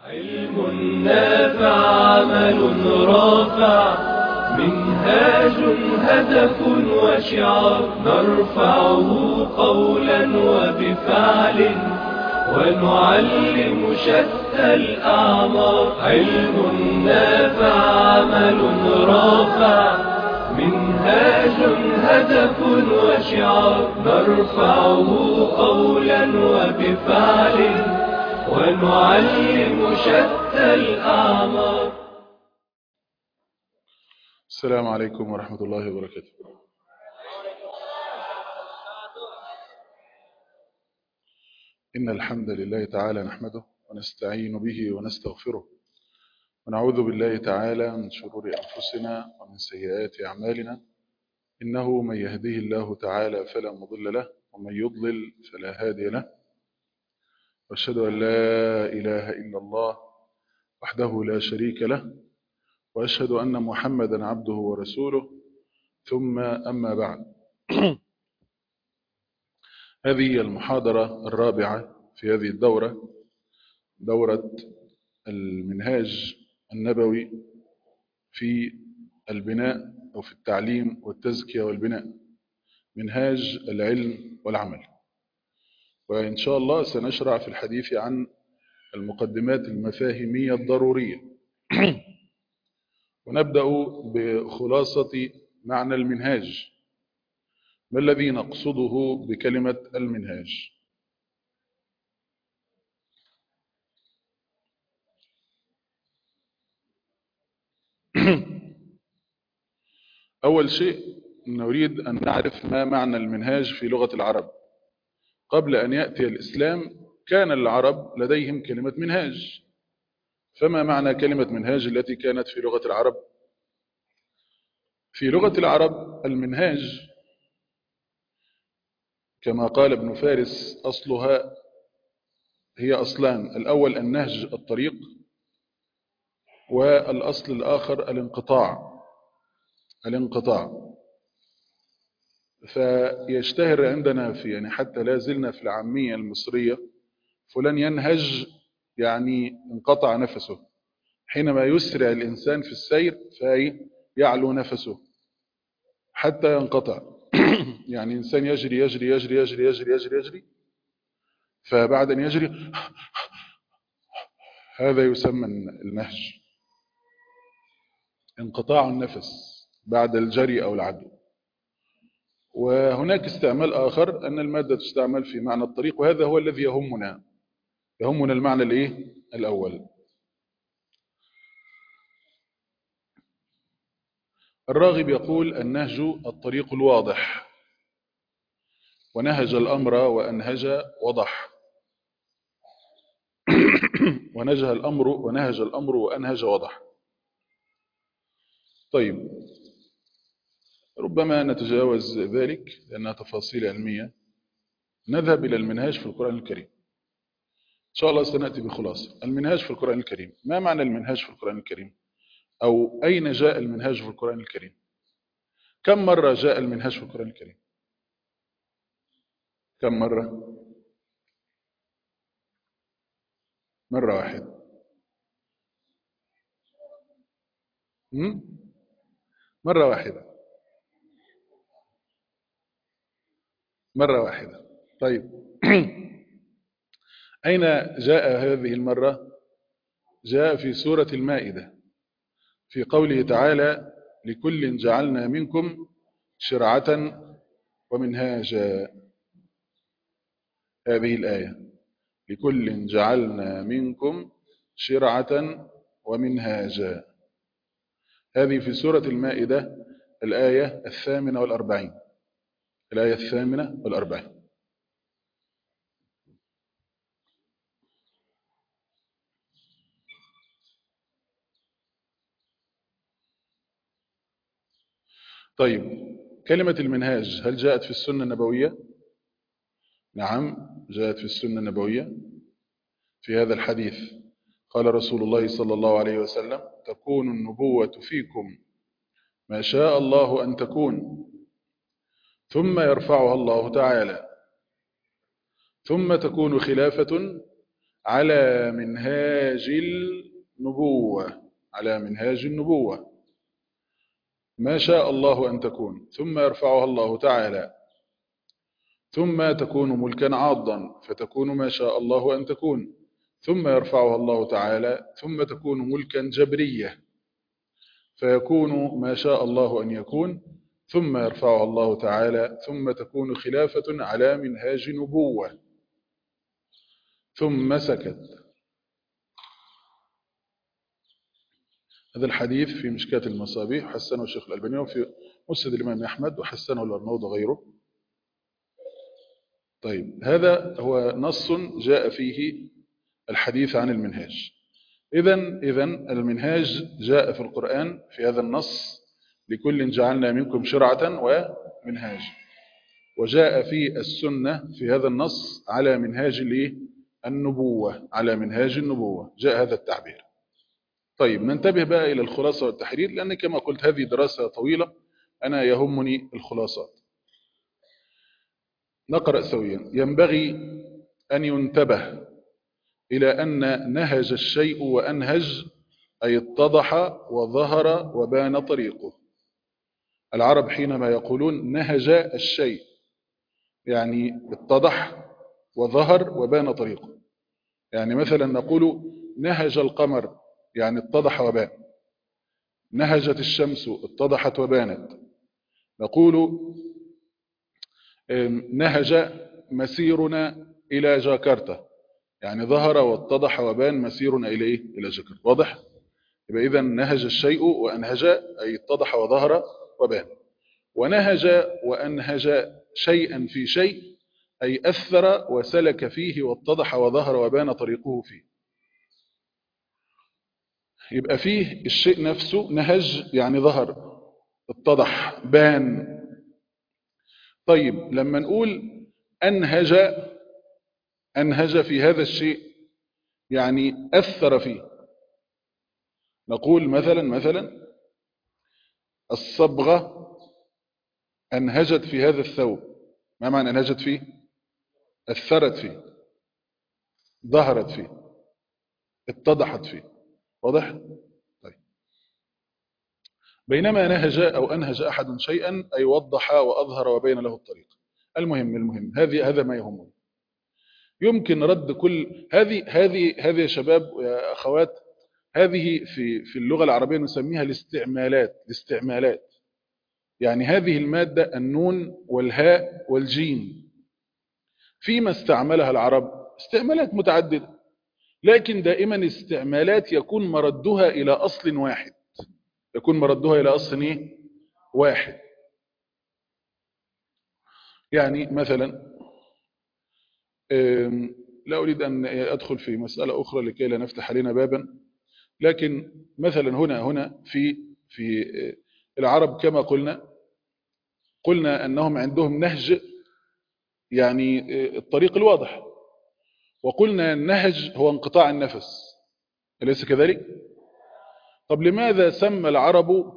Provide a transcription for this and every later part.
علم نافع عمل رافع منهاج هدف وشعار نرفعه قولا وبفعل ونعلم شتى الأعمار. علم نافع عمل رافع منهاج هدف وشعار نرفعه قولا وبفعل ونعلم شتى الأعمار. السلام عليكم ورحمة الله وبركاته. إن الحمد لله تعالى نحمده ونستعين به ونستغفره ونعوذ بالله تعالى من شرور أنفسنا ومن سيئات أعمالنا. إنه من يهديه الله تعالى فلا مضل له ومن يضلل فلا هادي له. وأشهد أن لا إله إلا الله وحده لا شريك له وأشهد أن محمدا عبده ورسوله. ثم أما بعد، هذه المحاضرة الرابعة في هذه الدورة، دورة المنهاج النبوي في البناء أو في التعليم والتزكية والبناء، منهاج العلم والعمل. وإن شاء الله سنشرع في الحديث عن المقدمات المفاهيمية الضرورية ونبدأ بخلاصة معنى المنهاج. ما الذي نقصده بكلمة المنهاج؟ أول شيء نريد أن نعرف ما معنى المنهاج في لغة العرب. قبل أن يأتي الإسلام كان العرب لديهم كلمة منهاج، فما معنى كلمة منهاج التي كانت في لغة العرب؟ في لغة العرب المنهاج كما قال ابن فارس أصلها هي أصلان: الأول النهج الطريق، والأصل الآخر الانقطاع. فيشتهر عندنا في حتى لا زلنا في العامية المصرية فلان ينهج، يعني انقطع نفسه. حينما يسرع الإنسان في السير فيعلو نفسه حتى ينقطع. يعني إنسان يجري يجري يجري يجري يجري يجري يجري، فبعد أن يجري هذا يسمى النهج، انقطاع النفس بعد الجري أو العدو. وهناك استعمال آخر أن المادة تستعمل في معنى الطريق، وهذا هو الذي يهمنا المعنى الأول. الراغب يقول: النهج الطريق الواضح، ونهج الأمر وأنهج وضح. ونهج الأمر وأنهج وضح. طيب، ربما نتجاوز ذلك لأنها تفاصيل علمية. نذهب إلى المنهاج في القرآن الكريم. إن شاء الله سنأتي بخلاصة المنهاج في القرآن الكريم. ما معنى المنهاج في القرآن الكريم؟ أو أين جاء المنهاج في القرآن الكريم؟ كم مرة جاء المنهاج في القرآن الكريم؟ كم مرة؟ مرة واحدة. مرة واحدة. مرة واحدة. طيب. أين جاء هذه المرة؟ جاء في سورة المائدة في قوله تعالى: لكل جعلنا منكم شرعة ومنهاجا. هذه الآية: لكل جعلنا منكم شرعة ومنهاجا. هذه في سورة المائدة الآية 48. الآية 48. طيب، كلمة المنهاج هل جاءت في السنة النبوية؟ نعم، جاءت في السنة النبوية. في هذا الحديث قال رسول الله صلى الله عليه وسلم: تكون النبوة فيكم ما شاء الله أن تكون، ثم يرفعها الله تعالى، ثم تكون خلافة على منهاج منهاج النبوة، على منهاج النبوة ما شاء الله أن تكون، ثم يرفعها الله تعالى، ثم تكون ملكا عاضا فتكون ما شاء الله أن تكون، ثم يرفعها الله تعالى، ثم تكون ملكا جبرية فيكون ما شاء الله أن يكون، ثم يرفعها الله تعالى، ثم تكون خلافة على منهاج نبوة. ثم سكت. هذا الحديث في مشكاة المصابيح، حسنه الشيخ الألباني، وفي مسند الإمام أحمد، وحسنه الأرناؤوط وغيره. طيب، هذا هو نص جاء فيه الحديث عن المنهاج. إذن المنهاج جاء في القرآن في هذا النص: لكل جعلنا منكم شرعة ومنهاج. وجاء في السنة في هذا النص على منهاج النبوة، على منهاج النبوة جاء هذا التعبير. طيب، ننتبه بقى إلى الخلاصة والتحرير، لأن كما قلت هذه دراسة طويلة، أنا يهمني الخلاصات. نقرأ سويا. ينبغي أن ينتبه إلى أن نهج الشيء وأنهج، أي اتضح وظهر وبان طريقه. العرب حينما يقولون نهج الشيء يعني اتضح وظهر وبان طريقه. يعني مثلا نقول نهج القمر يعني اتضح وبان، نهجت الشمس اتضحت وبانت. نقول نهج مسيرنا إلى جاكرتا يعني ظهر واتضح وبان مسيرنا إلى إلى جاكرتا. واضح؟ يبقى إذن نهج الشيء وأنهج أي اتضح وظهر وبان. ونهج وأنهج شيئا في شيء أي أثر وسلك فيه واتضح وظهر وبان طريقه فيه. يبقى فيه الشيء نفسه نهج يعني ظهر اتضح بان. طيب، لما نقول أنهج في هذا الشيء يعني أثر فيه. نقول مثلا الصبغة أنهجت في هذا الثوب. ما معنى أنهجت فيه؟ أثرت فيه، ظهرت فيه، اتضحت فيه. واضح؟ طيب. بينما نهج أو أنهج أحد شيئا أي وضح وأظهر وبين له الطريق. المهم هذا ما يهمني. يمكن رد كل هذه يا شباب ويا أخوات، هذه في اللغة العربية نسميها الاستعمالات. يعني هذه المادة النون والهاء والجيم فيما استعملها العرب استعمالات متعددة، لكن دائما استعمالات يكون مردها إلى أصل واحد. واحد. يعني مثلا لا أريد أن أدخل في مسألة أخرى لكي لا نفتح علينا بابا، لكن مثلا هنا في العرب كما قلنا أنهم عندهم نهج يعني الطريق الواضح، وقلنا النهج هو انقطاع النفس، أليس كذلك؟ طب لماذا سمى العرب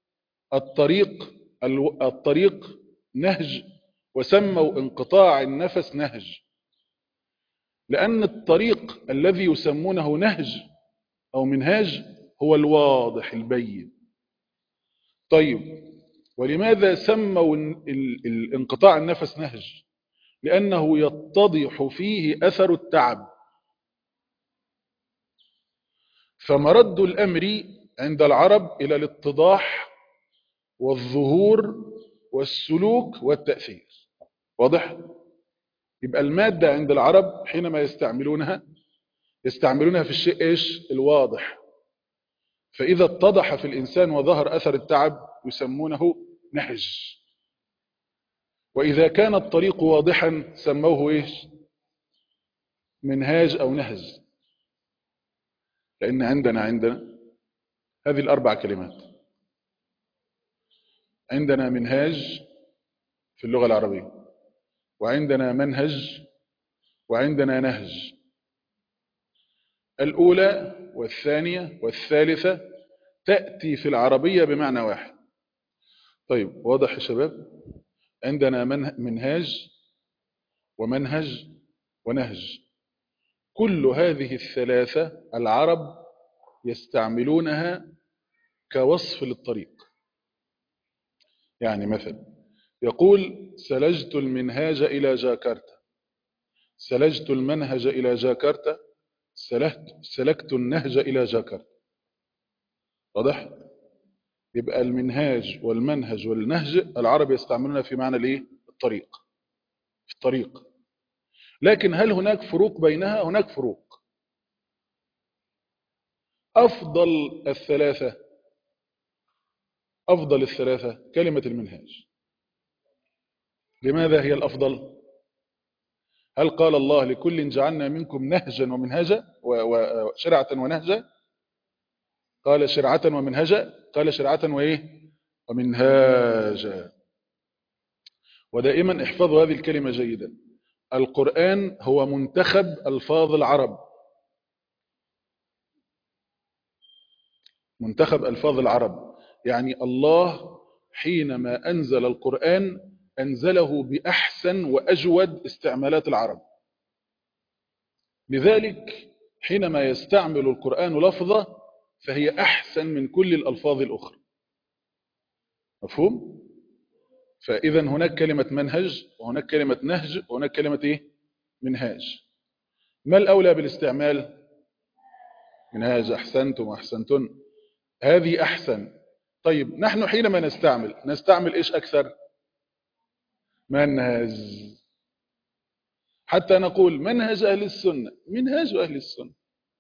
الطريق نهج وسموا انقطاع النفس نهج؟ لأن الطريق الذي يسمونه نهج أو منهاج هو الواضح البين. طيب، ولماذا سموا الانقطاع النفس نهج؟ لأنه يتضح فيه أثر التعب. فمرد الأمر عند العرب إلى الاتضاح والظهور والسلوك والتأثير. واضح؟ يبقى المادة عند العرب حينما يستعملونها في الشيء الواضح. فإذا اتضح في الإنسان وظهر أثر التعب يسمونه نهج. وإذا كان الطريق واضحا سموه منهاج أو نهج. لأن عندنا هذه الأربع كلمات. عندنا منهاج في اللغة العربية، وعندنا منهج، وعندنا نهج. الأولى والثانية والثالثة تأتي في العربية بمعنى واحد. طيب، واضح يا شباب؟ عندنا منهاج ومنهج ونهج. كل هذه الثلاثة العرب يستعملونها كوصف للطريق. يعني مثلا يقول سلجت المنهاج إلى جاكرتا، سلجت المنهج إلى جاكرتا، سلكت النهج إلى جاكرتا. واضح؟ يبقى المنهاج والمنهج والنهج العرب يستعملونها في معنى الايه؟ الطريق، في الطريق. لكن هل هناك فروق بينها؟ هناك فروق. أفضل الثلاثة، أفضل الثلاثة كلمة المنهاج. لماذا هي الأفضل؟ هل قال الله لكل جعلنا منكم نهجا ومنهجا وشرعة ونهجا؟ قال شرعة ومنهجا، قال شرعة وإيه؟ ومنهاجا. ودائما احفظوا هذه الكلمة جيدا. القرآن هو منتخب ألفاظ العرب، منتخب ألفاظ العرب. يعني الله حينما أنزل القرآن أنزله بأحسن وأجود استعمالات العرب. لذلك حينما يستعمل القرآن لفظة فهي أحسن من كل الألفاظ الأخرى. مفهوم؟ فإذا هناك كلمة منهج وهناك كلمة نهج وهناك كلمة إيه؟ منهاج. ما الأولى بالاستعمال؟ منهاج. أحسنتم وأحسنتن، هذه أحسن. طيب نحن حينما نستعمل إيش أكثر؟ منهج. حتى نقول منهج أهل السنة، منهاج أهل السنة.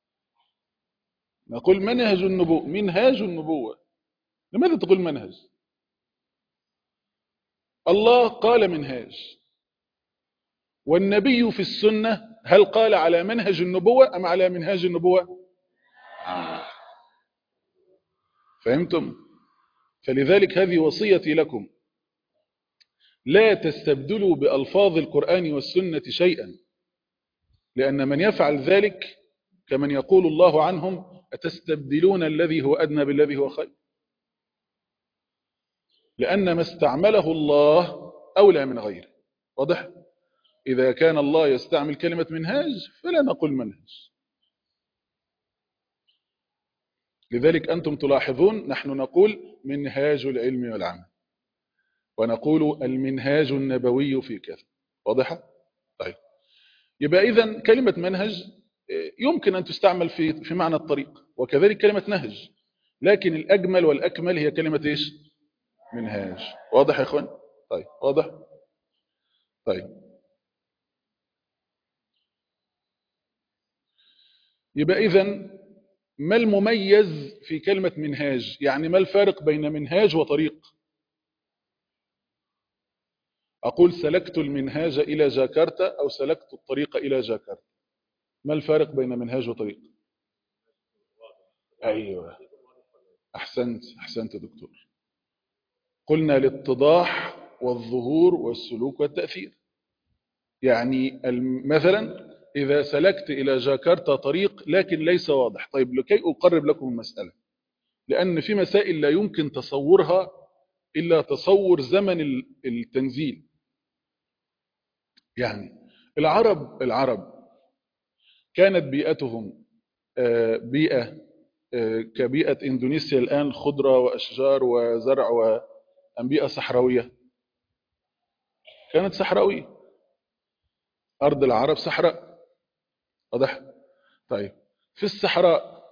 نقول منهج النبوة، منهاج النبوة. لماذا تقول منهج؟ الله قال منهاج، والنبي في السنة هل قال على منهج النبوة أم على منهاج النبوة؟ فهمتم؟ فلذلك هذه وصيتي لكم، لا تستبدلوا بألفاظ القرآن والسنة شيئا، لأن من يفعل ذلك كمن يقول الله عنهم أتستبدلون الذي هو أدنى بالذي هو خير. لأن ما استعمله الله أولى من غيره. واضح؟ إذا كان الله يستعمل كلمة منهاج فلا نقول منهج. لذلك أنتم تلاحظون نحن نقول منهاج العلم والعمل، ونقول المنهاج النبوي في كذا. واضحة؟ طيب، يبقى إذن كلمة منهج يمكن أن تستعمل في معنى الطريق، وكذلك كلمة نهج، لكن الأجمل والأكمل هي كلمة إيش؟ منهاج. واضح يا إخوان؟ طيب، واضح؟ طيب، يبقى إذن ما المميز في كلمة منهاج؟ يعني ما الفارق بين منهاج وطريق؟ أقول سلكت المنهاج إلى جاكرتا أو سلكت الطريق إلى جاكرتا. ما الفارق بين منهاج وطريق؟ أيوة، أحسنت دكتور. قلنا الاتضاح والظهور والسلوك والتأثير. يعني مثلا إذا سلكت إلى جاكرتا طريق لكن ليس واضح. طيب، لكي أقرب لكم المسألة، لأن في مسائل لا يمكن تصورها إلا تصور زمن التنزيل. يعني العرب كانت بيئتهم بيئة كبيئة إندونيسيا الآن، خضرة وأشجار وزرع، وأم بيئة صحراوية؟ كانت صحراوية. أرض العرب صحراء. واضح؟ طيب، في الصحراء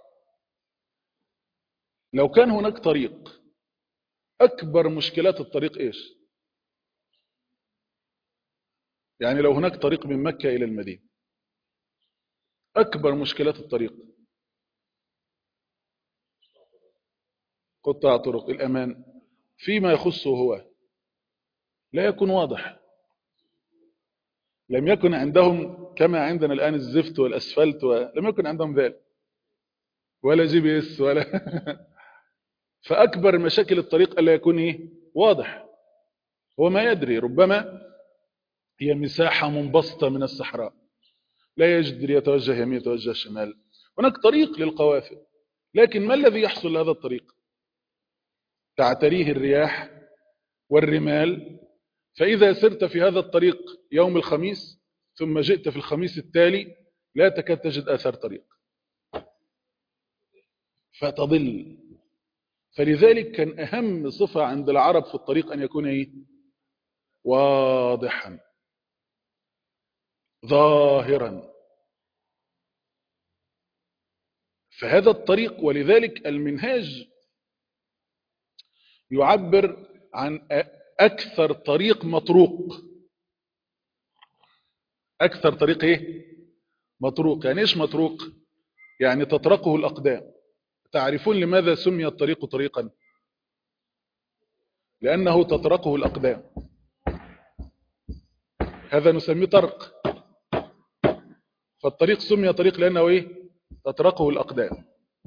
لو كان هناك طريق، أكبر مشكلات الطريق إيش؟ يعني لو هناك طريق من مكة إلى المدينة، أكبر مشكلات الطريق قطاع طرق، الأمان. فيما يخصه هو لا يكون واضح. لم يكن عندهم كما عندنا الآن الزفت والأسفلت، لم يكن عندهم ذلك، ولا GPS ولا فأكبر مشاكل الطريق ألا يكون إيه؟ واضح. هو ما يدري، ربما هي مساحة منبسطة من الصحراء، لا يجدر يتوجه يمين يتوجه شمال. هناك طريق للقوافل، لكن ما الذي يحصل لهذا الطريق؟ تعتريه الرياح والرمال. فإذا سرت في هذا الطريق يوم الخميس ثم جئت في الخميس التالي لا تكاد تجد آثار طريق فتضل. فلذلك كان أهم صفة عند العرب في الطريق أن يكون إيه؟ واضحا ظاهرا. فهذا الطريق، ولذلك المنهاج يعبر عن أكثر طريق مطروق. أكثر طريق إيه؟ مطروق. يعني إيش مطروق؟ يعني تطرقه الأقدام. تعرفون لماذا سمي الطريق طريقا؟ لأنه تطرقه الأقدام. هذا نسميه طرق. فالطريق سمي طريق لأنه إيه؟ تطرقه الأقدام.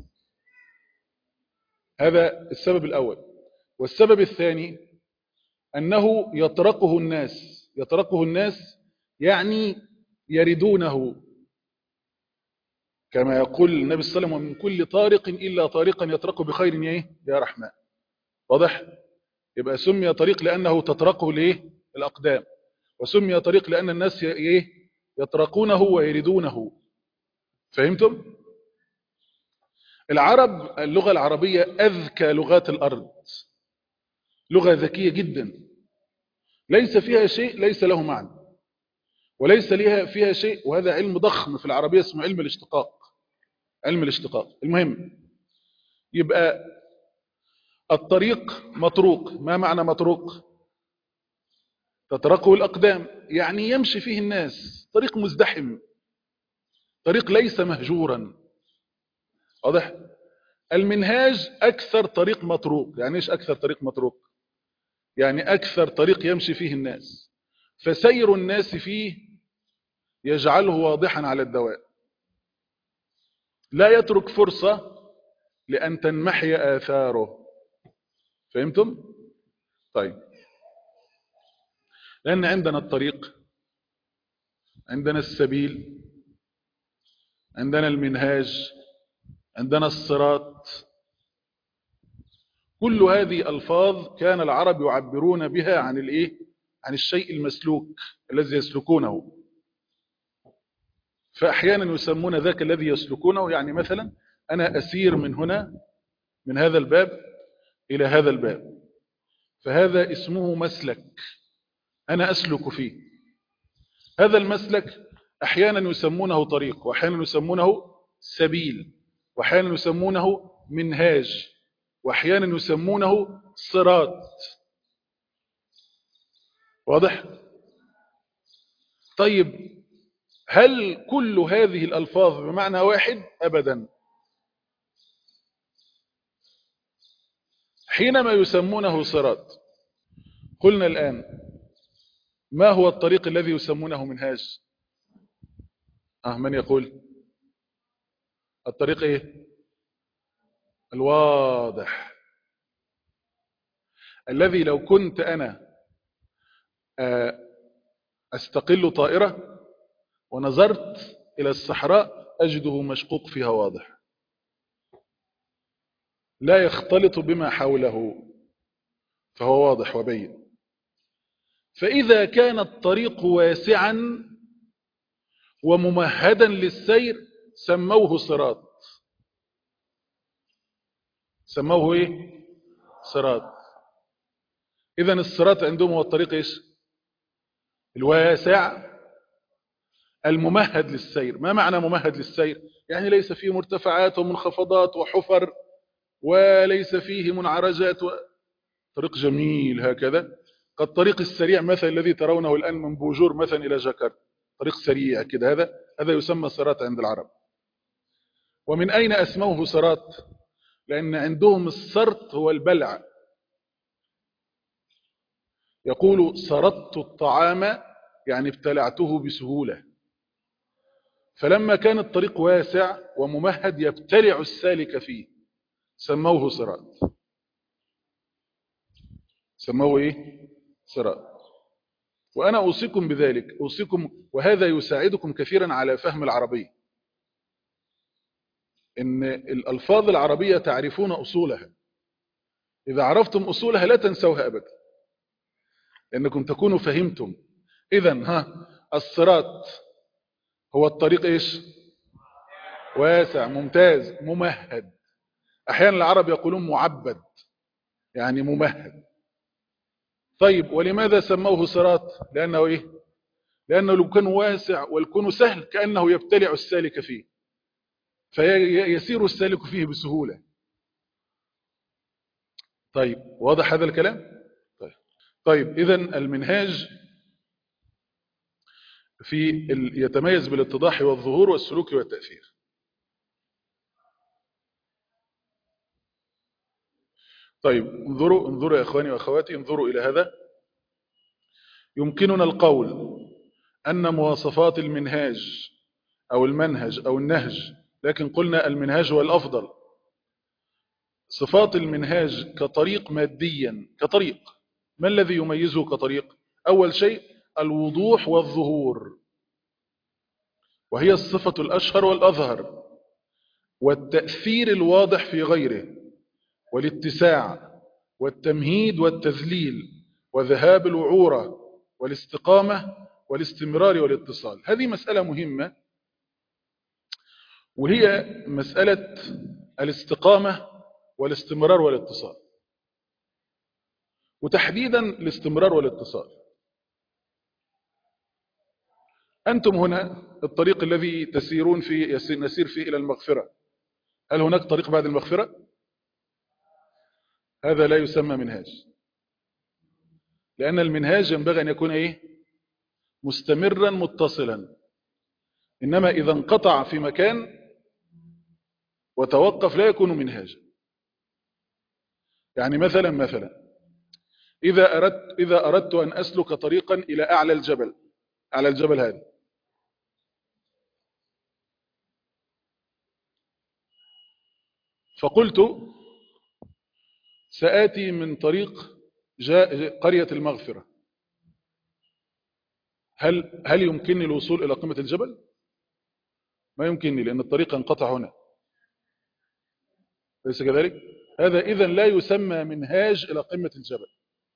هذا السبب الأول. والسبب الثاني أنه يطرقه الناس. يطرقه الناس يعني يردونه، كما يقول النبي صلى الله عليه وسلم: ومن كل طارق إلا طارقا يطرقه بخير يا رحمن. واضح؟ يبقى سمي طريق لأنه تطرقه الأقدام، وسمي طريق لأن الناس يطرقونه ويردونه. فهمتم؟ العرب، اللغة العربية أذكى لغات الأرض، لغة ذكية جدا، ليس فيها شيء ليس له معنى، وليس فيها شيء، وهذا علم ضخم في العربية اسمه علم الاشتقاق. علم الاشتقاق. المهم، يبقى الطريق مطروق. ما معنى مطروق؟ تطرقه الأقدام، يعني يمشي فيه الناس، طريق مزدحم، طريق ليس مهجورا. واضح؟ المنهاج أكثر طريق مطروق. يعني إيش أكثر طريق مطروق؟ يعني أكثر طريق يمشي فيه الناس، فسير الناس فيه يجعله واضحا على الدوام، لا يترك فرصة لأن تنمحي آثاره. فهمتم؟ طيب، لأن عندنا الطريق، عندنا السبيل، عندنا المنهاج، عندنا الصراط. كل هذه ألفاظ كان العرب يعبرون بها عن عن الشيء المسلوك الذي يسلكونه. فأحيانا يسمون ذاك الذي يسلكونه، يعني مثلا أنا أسير من هنا، من هذا الباب إلى هذا الباب، فهذا اسمه مسلك، أنا أسلك فيه. هذا المسلك أحيانا يسمونه طريق، وأحيانا يسمونه سبيل، وأحيانا يسمونه منهاج، وأحيانا يسمونه صراط. واضح؟ طيب، هل كل هذه الألفاظ بمعنى واحد؟ أبدا. حينما يسمونه صراط، قلنا الآن ما هو الطريق الذي يسمونه منهاج؟ من يقول؟ الطريق إيه؟ الواضح، الذي لو كنت أنا أستقل طائرة ونظرت إلى الصحراء أجده مشقوق فيها واضح، لا يختلط بما حوله، فهو واضح وبين. فإذا كان الطريق واسعا وممهدا للسير سموه صراط. سموه إيه؟ صراط. إذن الصراط عندهم هو الطريق إيش؟ الواسع الممهد للسير. ما معنى ممهد للسير؟ يعني ليس فيه مرتفعات ومنخفضات وحفر، وليس فيه منعرجات طريق جميل هكذا، كالطريق السريع مثلا الذي ترونه الآن من بوجور مثلا إلى جاكرتا، طريق سريع كده، هذا يسمى صراط عند العرب. ومن أين أسموه صراط؟ لأن عندهم السرط هو البلع. يقول سرطت الطعام، يعني ابتلعته بسهولة. فلما كان الطريق واسع وممهد يبتلع السالك فيه سموه صراط. سموه إيه؟ صراط. وأنا أوصيكم بذلك، أوصيكم، وهذا يساعدكم كثيرا على فهم العربية، إن الألفاظ العربية تعرفون أصولها. إذا عرفتم أصولها لا تنسوها أبدا، لأنكم تكونوا فهمتم. إذن الصراط هو الطريق إيش؟ واسع، ممتاز، ممهد. أحيانا العرب يقولون معبد، يعني ممهد. طيب ولماذا سموه صراط؟ لأنه إيه؟ لأنه لو كان واسع والكون سهل كأنه يبتلع السالك فيه، فيسير السالك فيه بسهولة. طيب واضح هذا الكلام؟ طيب إذن المنهاج يتميز بالاتضاح والظهور والسلوك والتأثير. طيب انظروا يا إخواني وأخواتي، انظروا إلى هذا. يمكننا القول أن مواصفات المنهاج أو المنهج أو النهج، لكن قلنا المنهاج هو الأفضل. صفات المنهاج كطريق ماديا، كطريق، ما الذي يميزه كطريق؟ أول شيء الوضوح والظهور، وهي الصفة الأشهر والأظهر، والتأثير الواضح في غيره، والاتساع والتمهيد والتذليل، وذهاب الوعورة والاستقامة والاستمرار والاتصال. هذه مسألة مهمة، وهي مسألة الاستقامة والاستمرار والاتصال، وتحديدا الاستمرار والاتصال. أنتم هنا الطريق الذي تسيرون فيه نسير فيه إلى المغفرة، هل هناك طريق بعد المغفرة؟ هذا لا يسمى منهاج، لأن المنهاج ينبغي أن يكون إيه؟ مستمرا متصلا. إنما إذا انقطع في مكان وتوقف لا يكون منهاجا. يعني مثلا إذا أردت أن أسلك طريقا إلى أعلى الجبل هذا، فقلت سآتي من طريق قرية المغفرة، هل يمكنني الوصول إلى قمة الجبل؟ ما يمكنني، لأن الطريق انقطع هنا، ليس كذلك؟ هذا إذن لا يسمى منهاج إلى قمة الجبل.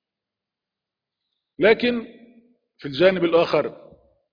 لكن في الجانب الآخر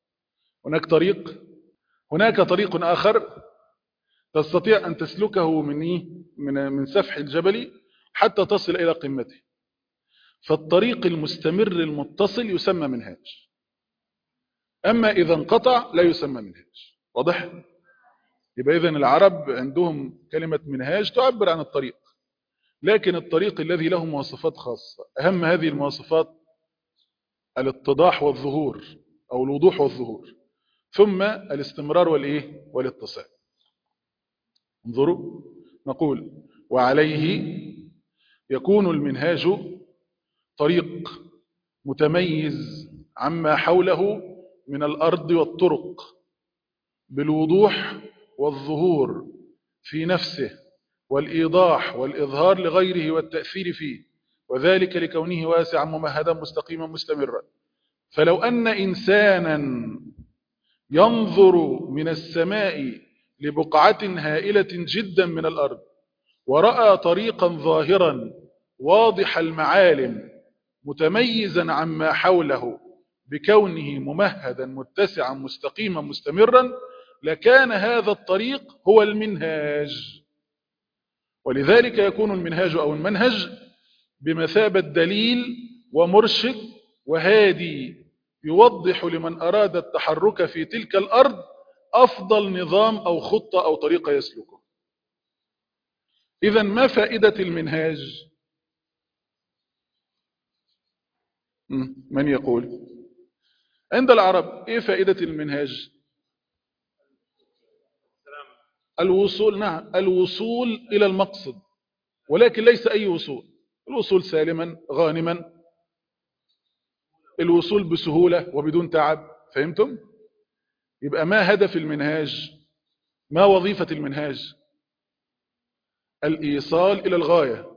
هناك طريق آخر تستطيع أن تسلكه من سفح الجبل حتى تصل إلى قمته، فالطريق المستمر المتصل يسمى منهاج. أما إذا انقطع لا يسمى منهاج. واضح؟ يبقى إذن العرب عندهم كلمة منهاج تعبر عن الطريق، لكن الطريق الذي له مواصفات خاصة. أهم هذه المواصفات الاتضاح والظهور، أو الوضوح والظهور، ثم الاستمرار والاتصال. انظروا، نقول وعليه يكون المنهاج طريق متميز عما حوله من الأرض والطرق بالوضوح والظهور في نفسه، والإيضاح والإظهار لغيره والتأثير فيه، وذلك لكونه واسعا ممهدا مستقيما مستمرا. فلو أن إنسانا ينظر من السماء لبقعة هائلة جدا من الأرض ورأى طريقا ظاهرا واضح المعالم متميزا عما حوله بكونه ممهدا متسعا مستقيما مستمرا، لكان هذا الطريق هو المنهاج. ولذلك يكون المنهاج أو المنهج بمثابة دليل ومرشد وهادي، يوضح لمن أراد التحرك في تلك الأرض أفضل نظام أو خطة أو طريقة يسلكه. إذن ما فائدة المنهاج؟ من يقول؟ عند العرب إيه فائدة المنهاج؟ الوصول، نعم، الوصول إلى المقصد، ولكن ليس أي وصول، الوصول سالما غانما، الوصول بسهولة وبدون تعب. فهمتم؟ يبقى ما هدف المنهاج؟ ما وظيفة المنهاج؟ الإيصال إلى الغاية.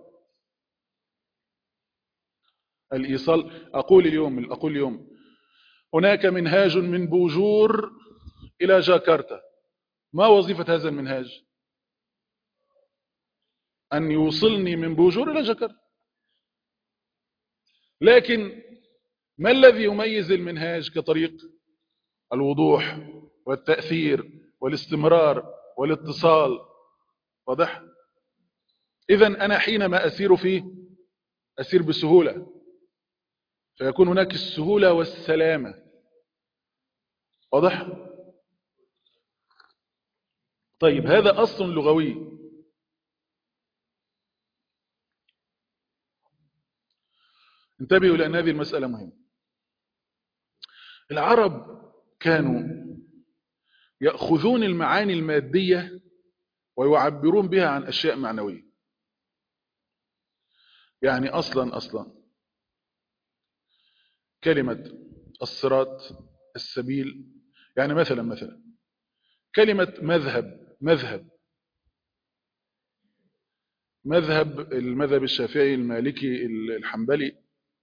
الإيصال. أقول اليوم هناك منهاج من بوجور إلى جاكرتا، ما وظيفة هذا المنهاج؟ أن يوصلني من بوجور إلى جاكرتا. لكن ما الذي يميز المنهاج كطريق؟ الوضوح والتأثير والاستمرار والاتصال. واضح؟ إذن أنا حينما أسير فيه أسير بسهولة، فيكون هناك السهولة والسلامة. واضح؟ طيب هذا أصل لغوي. انتبهوا لأن هذه المسألة مهمة. العرب كانوا يأخذون المعاني المادية ويعبرون بها عن أشياء معنوية. يعني أصلا كلمة الصراط، السبيل، يعني مثلا كلمة المذهب الشافعي المالكي الحنبلي،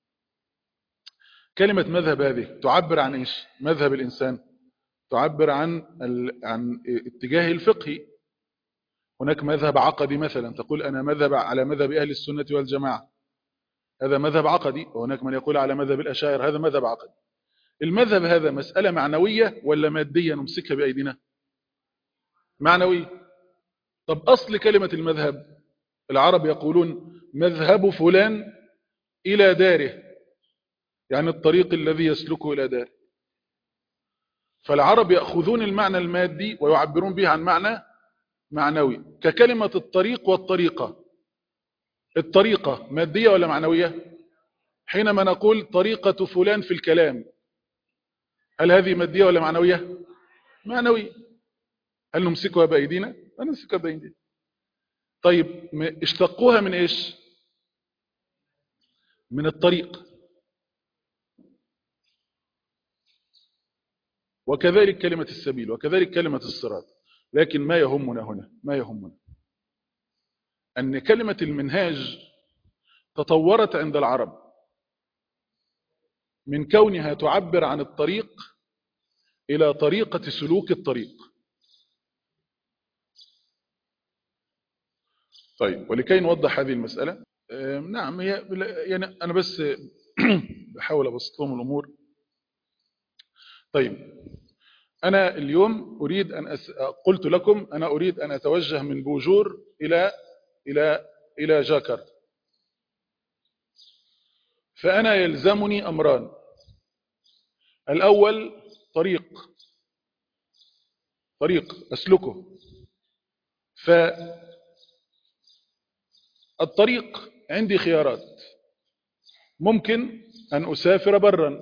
كلمة مذهب هذه تعبر عن ايش؟ مذهب الإنسان تعبر عن اتجاه الفقهي. هناك مذهب عقدي مثلا، تقول أنا مذهب على مذهب أهل السنة والجماعة، هذا مذهب عقدي. وهناك من يقول على مذهب الأشاعرة، هذا مذهب عقدي. المذهب هذا مسألة معنوية ولا مادية نمسكها بأيدينا؟ معنوية. طب أصل كلمة المذهب، العرب يقولون مذهب فلان إلى داره، يعني الطريق الذي يسلكه إلى داره. فالعرب يأخذون المعنى المادي ويعبرون به عن معنى معنوي، ككلمة الطريق والطريقة. الطريقة مادية ولا معنوية؟ حينما نقول طريقة فلان في الكلام، هل هذه مادية ولا معنوية؟ معنوية. هل نمسكها بأيدينا؟ لا نمسكها بأيدينا. طيب اشتقوها من ايش؟ من الطريق. وكذلك كلمة السبيل، وكذلك كلمة الصراط. لكن ما يهمنا أن كلمة المنهاج تطورت عند العرب من كونها تعبر عن الطريق إلى طريقة سلوك الطريق. طيب ولكي نوضح هذه المسألة، نعم هي يعني أنا بس بحاول أبسط لهم الأمور. طيب أنا اليوم أريد قلت لكم أنا أريد أن أتوجه من بوجور إلى جاكرتا، فأنا يلزمني أمران. الأول طريق أسلكه. فالطريق عندي خيارات، ممكن أن أسافر برا،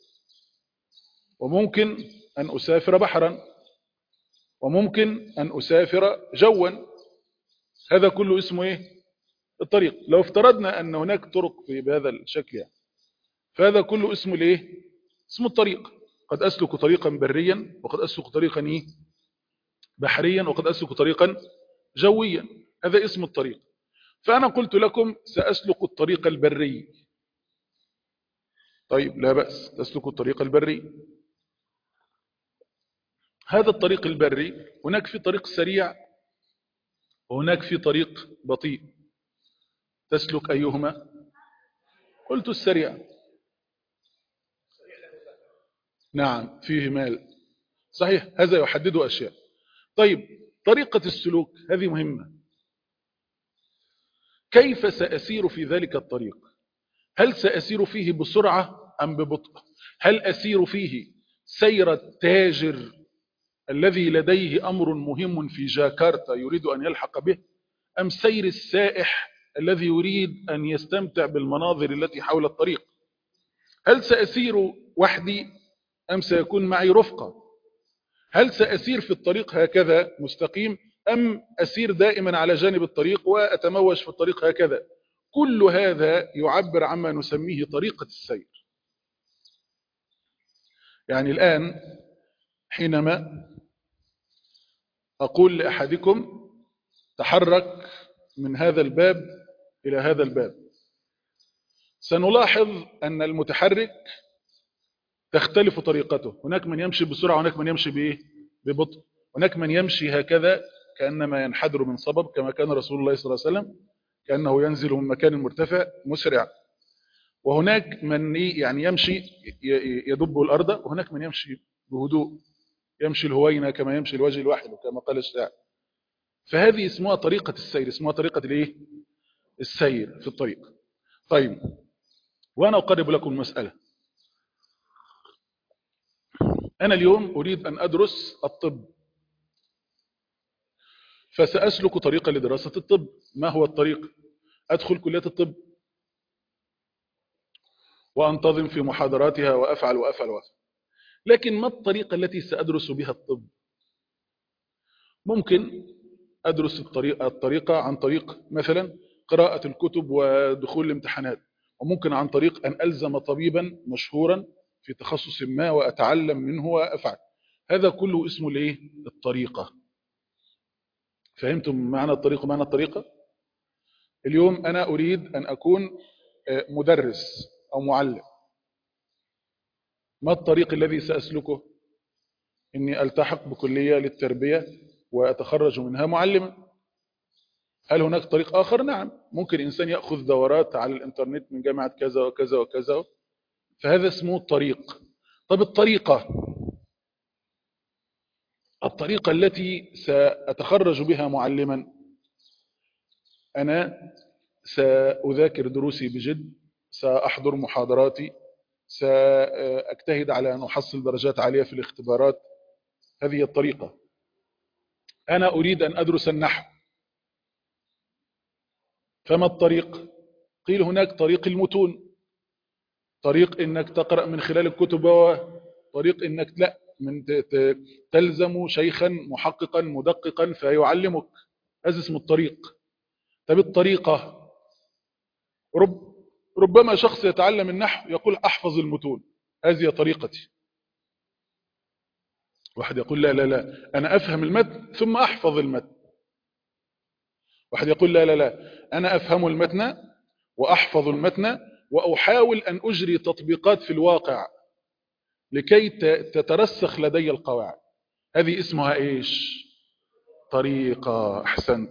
وممكن أن أسافر بحرا، وممكن أن أسافر جوا. هذا كله اسمه إيه؟ الطريق. لو افترضنا أن هناك طرق بهذا الشكل يعني، فهذا كله اسمه الإيه؟ اسمه الطريق. قد أسلك طريقا بريا، وقد أسلك طريقا إيه؟ بحريا، وقد أسلك طريقا جويا. هذا اسم الطريق. فأنا قلت لكم سأسلك الطريق البري. طيب لا بأس، تسلك الطريق البري. هذا الطريق البري هناك في طريق سريع وهناك في طريق بطيء. تسلك أيهما؟ قلت السريع. نعم فيه مال، صحيح، هذا يحدد أشياء. طيب طريقة السلوك هذه مهمة. كيف سأسير في ذلك الطريق؟ هل سأسير فيه بسرعة أم ببطء؟ هل أسير فيه سير التاجر الذي لديه أمر مهم في جاكرتا يريد أن يلحق به، أم سير السائح الذي يريد أن يستمتع بالمناظر التي حول الطريق؟ هل سأسير وحدي أم سيكون معي رفقة؟ هل سأسير في الطريق هكذا مستقيم أم أسير دائما على جانب الطريق وأتموج في الطريق هكذا؟ كل هذا يعبر عما نسميه طريقة السير. يعني الآن حينما أقول لأحدكم تحرك من هذا الباب إلى هذا الباب، سنلاحظ أن المتحرك تختلف طريقته. هناك من يمشي بسرعة، هناك من يمشي ببطء، هناك من يمشي هكذا كأنما ينحدر من صبب، كما كان رسول الله صلى الله عليه وسلم كأنه ينزل من مكان مرتفع مسرع. وهناك من يعني يمشي يدب الأرض، وهناك من يمشي بهدوء. يمشي الهوينة كما يمشي الوجه الواحد كما قال الشاعر. فهذه اسمها طريقة السير، اسمها طريقة الايه؟ السير في الطريق. طيب، وأنا أقرب لكم المسألة. أنا اليوم أريد أن أدرس الطب، فسأسلك طريقة لدراسة الطب. ما هو الطريق؟ أدخل كلية الطب وأنتظم في محاضراتها وأفعل وأفعل وأفعل. لكن ما الطريقة التي سأدرس بها الطب؟ ممكن أدرس الطريقة عن طريق مثلا قراءة الكتب ودخول الامتحانات، وممكن عن طريق أن ألزم طبيبا مشهورا في تخصص ما وأتعلم منه وأفعل. هذا كله اسمه الايه؟ الطريقة. فهمتم معنى الطريقة؟ معنى الطريقة اليوم أنا أريد أن أكون مدرس أو معلم. ما الطريق الذي سأسلكه؟ إني ألتحق بكلية للتربية وأتخرج منها معلما. هل هناك طريق آخر؟ نعم، ممكن إنسان يأخذ دورات على الإنترنت من جامعة كذا وكذا وكذا، فهذا اسمه الطريق. طب الطريقة التي سأتخرج بها معلما، أنا سأذاكر دروسي بجد، سأحضر محاضراتي، سأجتهد على أن أحصل درجات عالية في الاختبارات. هذه الطريقة. أنا أريد أن أدرس النحو، فما الطريق؟ قيل هناك طريق المتون، طريق إنك تقرأ من خلال الكتب، وطريق إنك لا تلزم شيخا محققا مدققا فيعلمك. هذا اسمه الطريق. طب الطريقة، ربما شخص يتعلم النحو يقول أحفظ المتون، هذه طريقتي. واحد يقول لا لا لا، أنا أفهم المتن ثم أحفظ المتن. واحد يقول لا لا لا، أنا أفهم المتن وأحفظ المتن وأحاول أن أجري تطبيقات في الواقع لكي تترسخ لدي القواعد. هذه اسمها إيش؟ طريقة. أحسنت.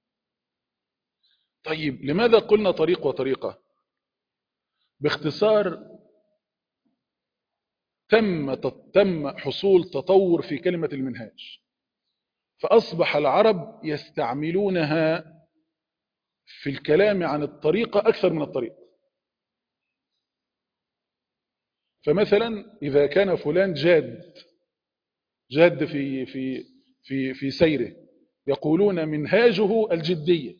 طيب، لماذا قلنا طريق وطريقة؟ باختصار، تم حصول تطور في كلمة المنهاج، فأصبح العرب يستعملونها في الكلام عن الطريقة أكثر من الطريق. فمثلا إذا كان فلان جاد في سيره، يقولون منهاجه الجدية.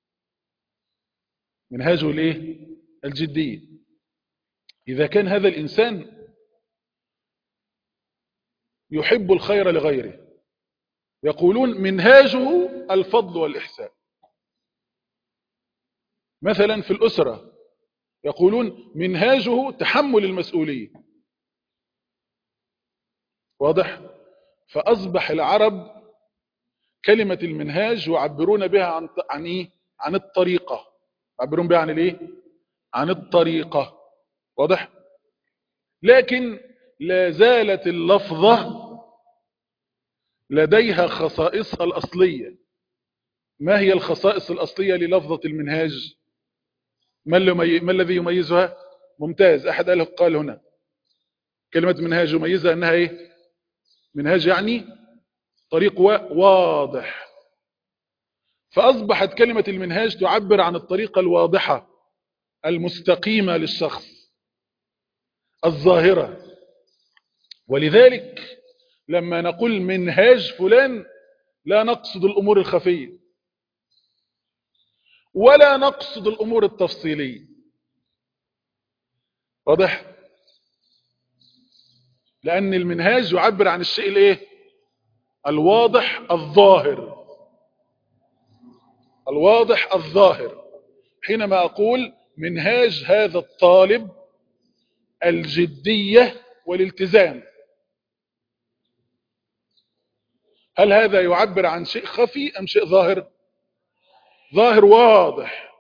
منهاجه الايه؟ الجدية. إذا كان هذا الإنسان يحب الخير لغيره، يقولون منهاجه الفضل والإحسان. مثلا في الأسرة يقولون منهاجه تحمل المسؤولية. واضح؟ فأصبح العرب كلمة المنهاج يعبرون بها عن إيه؟ عن الطريقة. يعبرون بها عن الإيه؟ عن الطريقة. واضح؟ لكن لا زالت اللفظة لديها خصائصها الأصلية. ما هي الخصائص الأصلية للفظة المنهاج؟ ما الذي يميزها؟ ممتاز. أحد قال هنا كلمة منهاج يميزها أنها إيه؟ منهاج يعني طريق واضح. فأصبحت كلمة المنهاج تعبر عن الطريقة الواضحة المستقيمة للشخص الظاهرة. ولذلك لما نقول منهاج فلان لا نقصد الأمور الخفية ولا نقصد الأمور التفصيلية. واضح؟ لأن المنهاج يعبر عن الشيء الايه؟ الواضح الظاهر. الواضح الظاهر. حينما أقول منهاج هذا الطالب الجدية والالتزام، هل هذا يعبر عن شيء خفي أم شيء ظاهر؟ ظاهر واضح.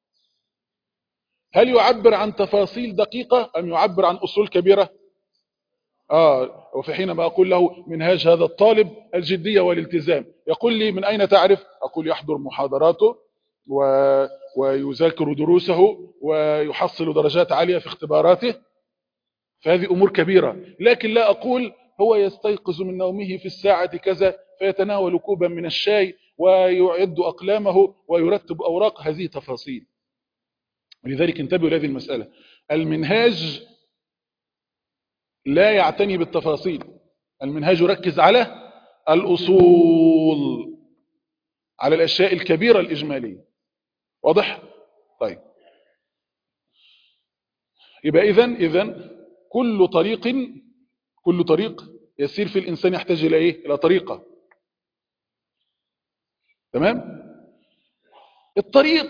هل يعبر عن تفاصيل دقيقة أم يعبر عن أصول كبيرة؟ وفي حينما أقول له منهاج هذا الطالب الجدية والالتزام، يقول لي من أين تعرف؟ أقول يحضر محاضراته ويذاكر دروسه ويحصل درجات عالية في اختباراته. فهذه أمور كبيرة. لكن لا أقول هو يستيقظ من نومه في الساعة كذا فيتناول كوبا من الشاي ويعد أقلامه ويرتب أوراق. هذه تفاصيل. ولذلك انتبهوا لهذه المسألة. المنهاج لا يعتني بالتفاصيل، المنهاج يركز على الأصول، على الأشياء الكبيرة الإجمالية. واضح؟ طيب، يبقى إذن كل طريق يسير في الإنسان يحتاج إلى إيه؟ إلى طريقة. تمام؟ الطريق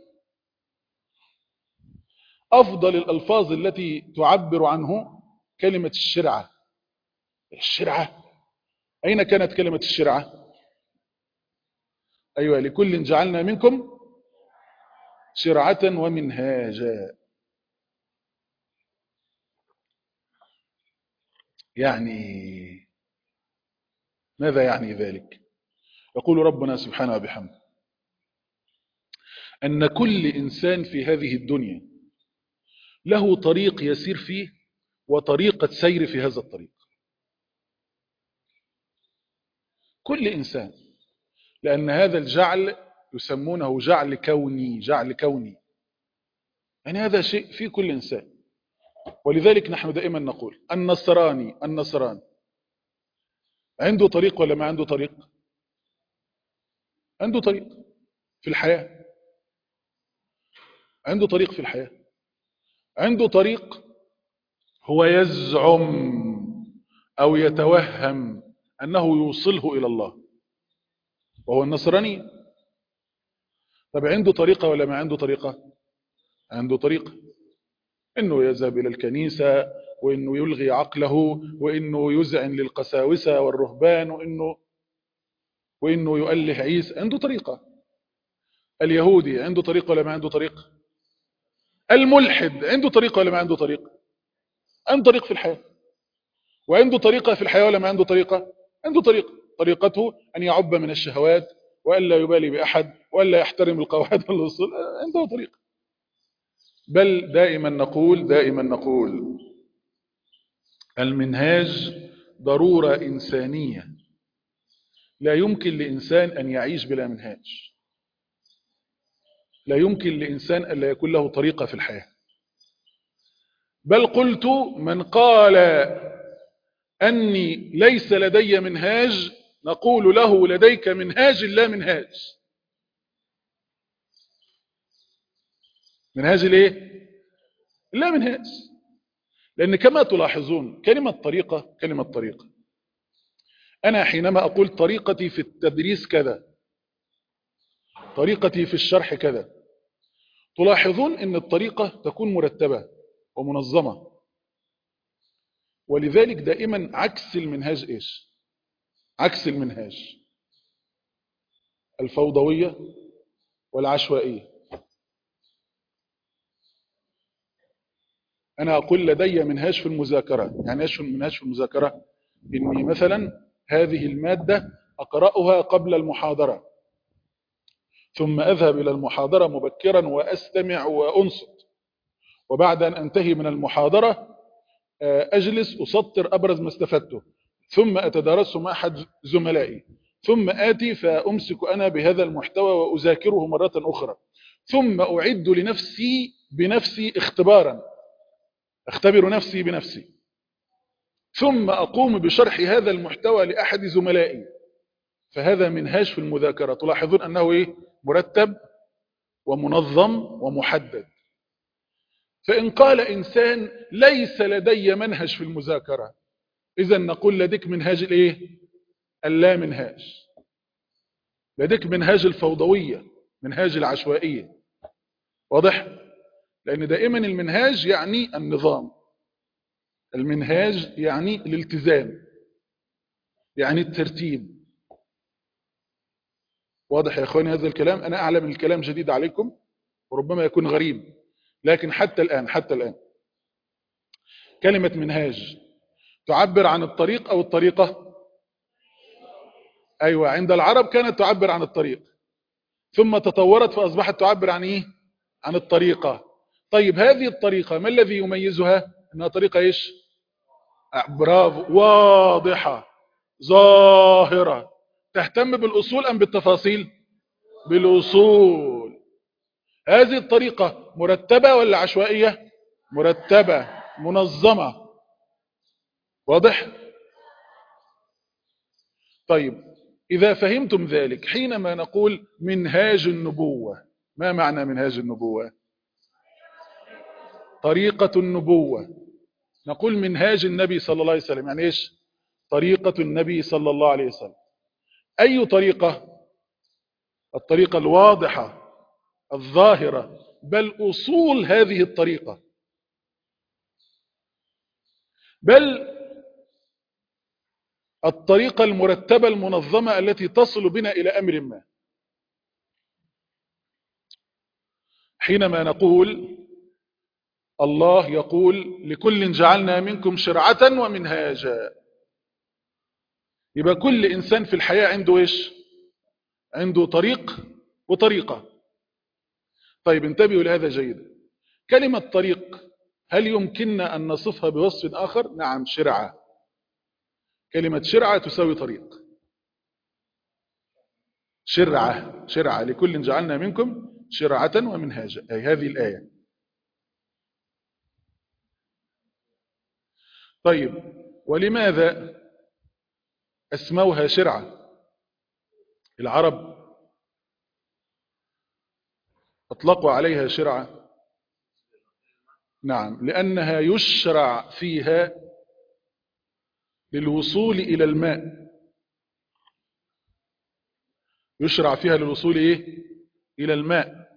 أفضل الألفاظ التي تعبر عنه كلمة الشرعة. الشرعة، أين كانت كلمة الشرعة؟ أيوة، لكل جعلنا منكم شرعة ومنهاجا. يعني ماذا يعني ذلك؟ يقول ربنا سبحانه وبحمده أن كل إنسان في هذه الدنيا له طريق يسير فيه وطريقة سير في هذا الطريق. كل إنسان، لأن هذا الجعل يسمونه جعل كوني. جعل كوني يعني هذا شيء في كل إنسان. ولذلك نحن دائما نقول النصراني عنده طريق ولا ما عنده طريق؟ عنده طريق في الحياة. عنده طريق في الحياة. عنده طريق هو يزعم أو يتوهم أنه يوصله إلى الله، وهو النصراني. طب عنده طريقة ولا ما عنده طريقة؟ عنده طريقة، إنه يذهب إلى الكنيسة، وإنه يلغي عقله، وإنه يذعن للقساوسة والرهبان، وإنه يؤله عيسى. عنده طريقة. اليهودي عنده طريقة ولا ما عنده طريقة؟ الملحد عنده طريقة ولا ما عنده طريقة؟ عنده طريق في الحياة. وعنده طريقة في الحياة ولا ما عنده طريقة؟ عنده طريقة. طريقته أن يعب من الشهوات، وألا يبالي بأحد، وألا يحترم القواعد والأصول. عنده طريقة. بل دائما نقول المنهاج ضرورة إنسانية. لا يمكن لإنسان أن يعيش بلا منهاج. لا يمكن لإنسان أن لا يكون له طريقة في الحياة. بل قلت من قال أني ليس لدي منهاج نقول له لديك منهاج لا منهاج. منهاج ليه؟ لا منهاج. لأن كما تلاحظون كلمة طريقة، أنا حينما أقول طريقتي في التدريس كذا، طريقتي في الشرح كذا، تلاحظون أن الطريقة تكون مرتبة ومنظمة. ولذلك دائما عكس المنهاج إيش؟ عكس المنهاج الفوضوية والعشوائية. أنا أقول لدي منهاج في المذاكرة. يعني إيش منهاج في المذاكرة؟ إني مثلا هذه المادة أقرأها قبل المحاضرة، ثم أذهب إلى المحاضرة مبكرا وأستمع وأنصت، وبعد أن أنتهي من المحاضرة أجلس أسطر أبرز ما استفدته، ثم أتدارسه مع أحد زملائي، ثم آتي فأمسك أنا بهذا المحتوى وأذاكره مرة أخرى، ثم أعد لنفسي بنفسي اختبارا، أختبر نفسي بنفسي، ثم أقوم بشرح هذا المحتوى لأحد زملائي. فهذا منهاج في المذاكرة. تلاحظون أنه إيه؟ مرتب ومنظم ومحدد. فإن قال إنسان ليس لدي منهج في المذاكرة، إذن نقول لديك منهاج الإيه؟ اللا منهاج. لديك منهاج الفوضوية، منهاج العشوائية. واضح؟ لأن دائما المنهاج يعني النظام، المنهاج يعني الالتزام، يعني الترتيب. واضح يا أخواني هذا الكلام؟ أنا أعلم أن الكلام جديد عليكم وربما يكون غريب، لكن حتى الآن كلمة منهاج تعبر عن الطريق أو الطريقة؟ أيوة، عند العرب كانت تعبر عن الطريق، ثم تطورت فأصبحت تعبر عن إيه؟ عن الطريقة. طيب هذه الطريقة ما الذي يميزها؟ أنها طريقة إيش؟ برافو. واضحة ظاهرة. تهتم بالأصول أم بالتفاصيل؟ بالأصول. هذه الطريقة مرتبة ولا عشوائية؟ مرتبة منظمة. واضح؟ طيب، إذا فهمتم ذلك حينما نقول منهاج النبوة، ما معنى منهاج النبوة؟ طريقة النبوة. نقول منهاج النبي صلى الله عليه وسلم، يعني إيش؟ طريقة النبي صلى الله عليه وسلم. أي طريقة؟ الطريقة الواضحة الظاهرة، بل أصول هذه الطريقة، بل الطريقة المرتبة المنظمة التي تصل بنا إلى أمر ما. حينما نقول الله يقول لكل جعلنا منكم شرعة ومنهاجا، يبقى كل إنسان في الحياة عنده إيش؟ عنده طريق وطريقة. طيب انتبهوا لهذا جيدا. كلمة طريق هل يمكننا أن نصفها بوصف آخر؟ نعم، شرعة. كلمة شرعة تساوي طريق. شرعة لكل جعلنا منكم شرعة ومنهاجا، أي هذه الآية. طيب، ولماذا أسموها شرعة؟ العرب أطلقوا عليها شرعة، نعم، لأنها يشرع فيها للوصول إلى الماء. يشرع فيها للوصول إلى الماء.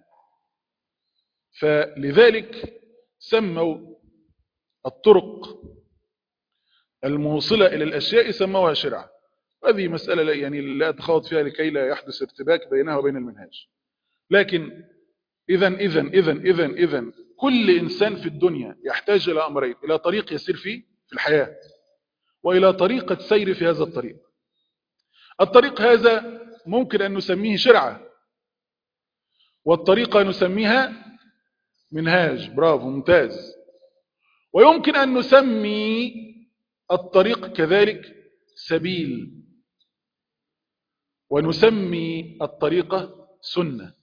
فلذلك سموا الطرق الموصلة إلى الأشياء سموها شرعة. هذه مسألة يعني لا أتخوض فيها لكي لا يحدث ارتباك بينها وبين المنهاج. لكن إذن كل إنسان في الدنيا يحتاج إلى أمرين: إلى طريق يسير فيه في الحياة، وإلى طريقة سير في هذا الطريق. الطريق هذا ممكن أن نسميه شرعة، والطريقة نسميها منهاج. برافو، ممتاز. ويمكن أن نسمي الطريق كذلك سبيل، ونسمي الطريقة سنة.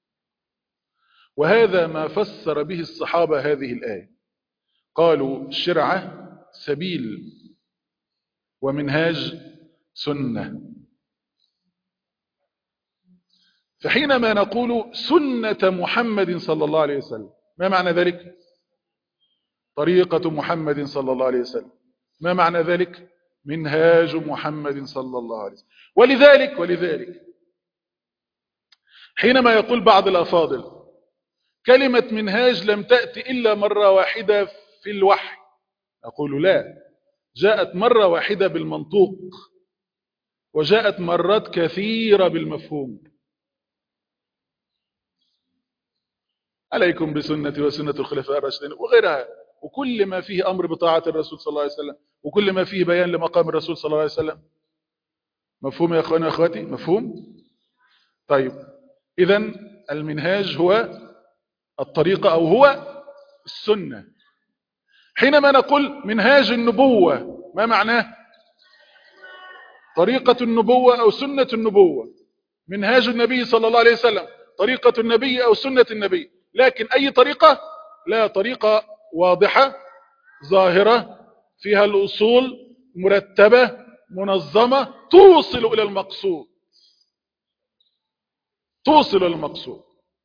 وهذا ما فسر به الصحابة هذه الآية. قالوا شرعة سبيل ومنهاج سنة. فحينما نقول سنة محمد صلى الله عليه وسلم، ما معنى ذلك؟ طريقة محمد صلى الله عليه وسلم. ما معنى ذلك؟ منهاج محمد صلى الله عليه وسلم. ولذلك حينما يقول بعض الأفاضل كلمة منهاج لم تأتي إلا مرة واحدة في الوحي، أقول لا، جاءت مرة واحدة بالمنطوق، وجاءت مرات كثيرة بالمفهوم. عليكم بسنتي وسنة الخلفاء الراشدين وغيرها، وكل ما فيه أمر بطاعة الرسول صلى الله عليه وسلم، وكل ما فيه بيان لمقام الرسول صلى الله عليه وسلم. مفهوم يا أخواني وأخواتي؟ مفهوم؟ طيب، إذن المنهاج هو الطريقة أو هو السنة. حينما نقول منهاج النبوة، ما معناه؟ طريقة النبوة أو سنة النبوة. منهاج النبي صلى الله عليه وسلم طريقة النبي أو سنة النبي. لكن أي طريقة؟ لا، طريقة واضحة ظاهرة فيها الأصول مرتبة منظمة توصل إلى المقصود. توصل إلى المقصود.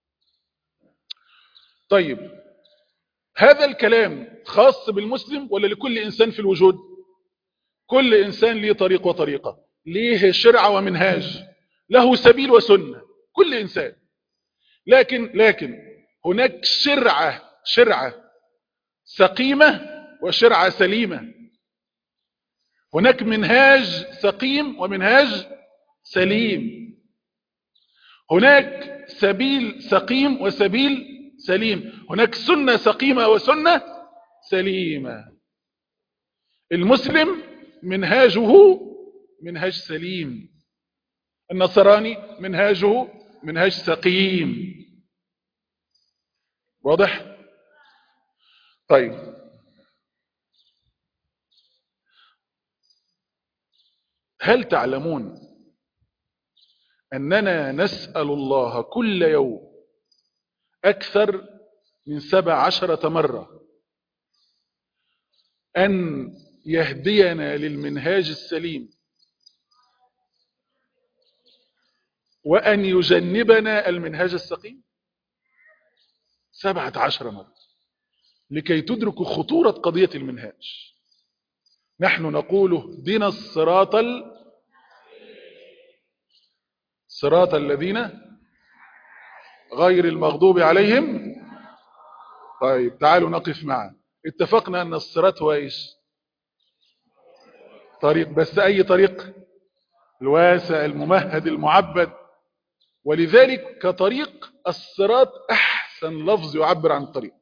طيب، هذا الكلام خاص بالمسلم ولا لكل إنسان في الوجود؟ كل إنسان له طريق وطريقة، ليه شرع ومنهاج، له سبيل وسنة، كل إنسان. لكن هناك شرعة سقيمة وشرعة سليمة. هناك منهاج سقيم ومنهاج سليم. هناك سبيل سقيم وسبيل سليم. هناك سنة سقيمة وسنة سليمة. المسلم منهاجه منهاج سليم، النصراني منهاجه منهاج سقيم. واضح؟ طيب، هل تعلمون أننا نسأل الله كل يوم أكثر من 17 مرة أن يهدينا للمنهاج السليم وأن يجنبنا المنهاج السقيم؟ 17 مرة لكي تدركوا خطورة قضية المنهاج. نحن نقول اهدنا صراط الذين غير المغضوب عليهم. طيب تعالوا نقف معا. اتفقنا أن الصراط هو إيش؟ طريق، بس أي طريق؟ الواسع الممهد المعبد. ولذلك كطريق الصراط أحسن لفظ يعبر عن الطريق.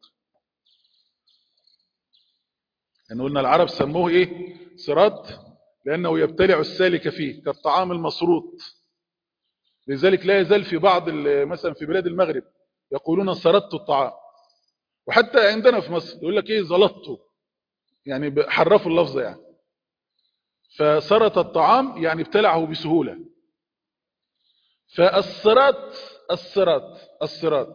يعني قلنا العرب سموه إيه؟ صراط لأنه يبتلع السالك فيه كالطعام المصروط. لذلك لا يزال في بعض مثلا في بلاد المغرب يقولون صرطت الطعام، وحتى عندنا في مصر يقول لك ايه زلطته، يعني حرفوا اللفظ يعني. فصرط الطعام يعني ابتلعه بسهولة. فالصراط الصراط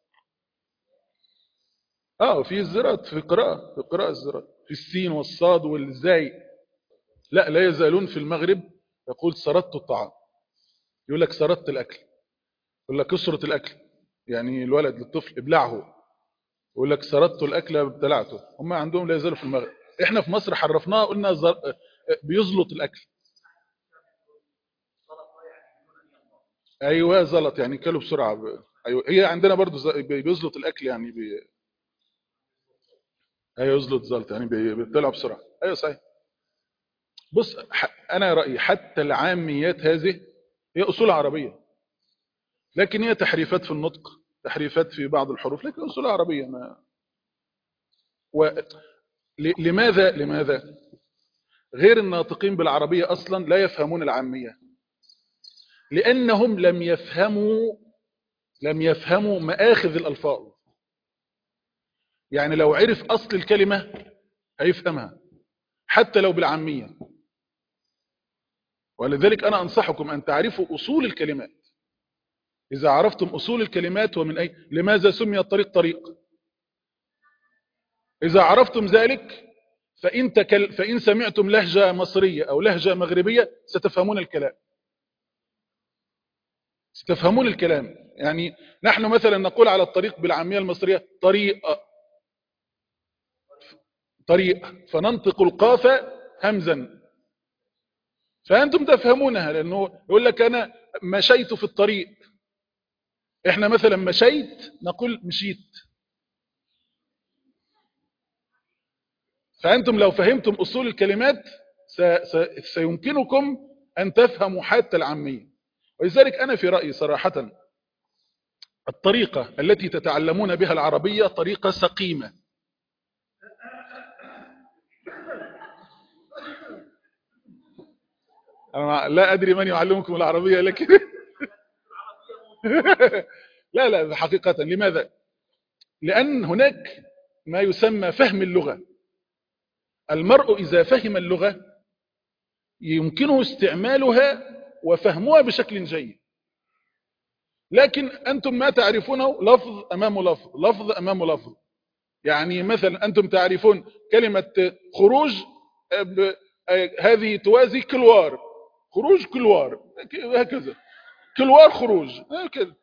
في الزراط في قراءة الزراط في السين والصاد والزاي. لا يزالون في المغرب يقول صرطت الطعام، يقول لك صرطت الأكل، يقول لك اسرط الأكل، يعني الولد للطفل ابلعه، يقول لك سردت الاكل ابتلعته. هم عندهم لا يزالوا في المغرب. احنا في مصر حرفناها قلنا بيزلط الاكل. ايوه زلط يعني كلوا بسرعه ايوه هي عندنا برضو بيزلط الاكل يعني ايوه يزلط زلط يعني بيبتلع بسرعه. ايوه صحيح. بص انا رايي حتى العاميات هذه هي اصول عربيه، لكن هي تحريفات في النطق، تحريفات في بعض الحروف، لكن اصول عربيه. لماذا غير الناطقين بالعربية أصلا لا يفهمون العامية؟ لأنهم لم يفهموا مآخذ الألفاظ. يعني لو عرف أصل الكلمة هيفهمها حتى لو بالعامية. ولذلك أنا أنصحكم أن تعرفوا أصول الكلمات. إذا عرفتم أصول الكلمات ومن أي لماذا سمي الطريق طريق، إذا عرفتم ذلك فإن سمعتم لهجة مصرية أو لهجة مغربية ستفهمون الكلام. يعني نحن مثلا نقول على الطريق بالعامية المصرية طريق فننطق القاف همزا، فأنتم تفهمونها. لأنه يقول لك أنا مشيت في الطريق، إحنا مثلا مشيت نقول مشيت. فأنتم لو فهمتم أصول الكلمات سيمكنكم أن تفهموا حتى العامية. ولذلك أنا في رأيي صراحة الطريقة التي تتعلمون بها العربية طريقة سقيمة. أنا لا أدري من يعلمكم العربية لكن لا حقيقة. لماذا؟ لأن هناك ما يسمى فهم اللغة. المرء إذا فهم اللغة يمكنه استعمالها وفهمها بشكل جيد. لكن أنتم ما تعرفونه لفظ أمام لفظ، لفظ أمام لفظ. يعني مثلا أنتم تعرفون كلمة خروج هذه توازي كلوار، خروج كلوار هكذا، كلوار خروج هكذا.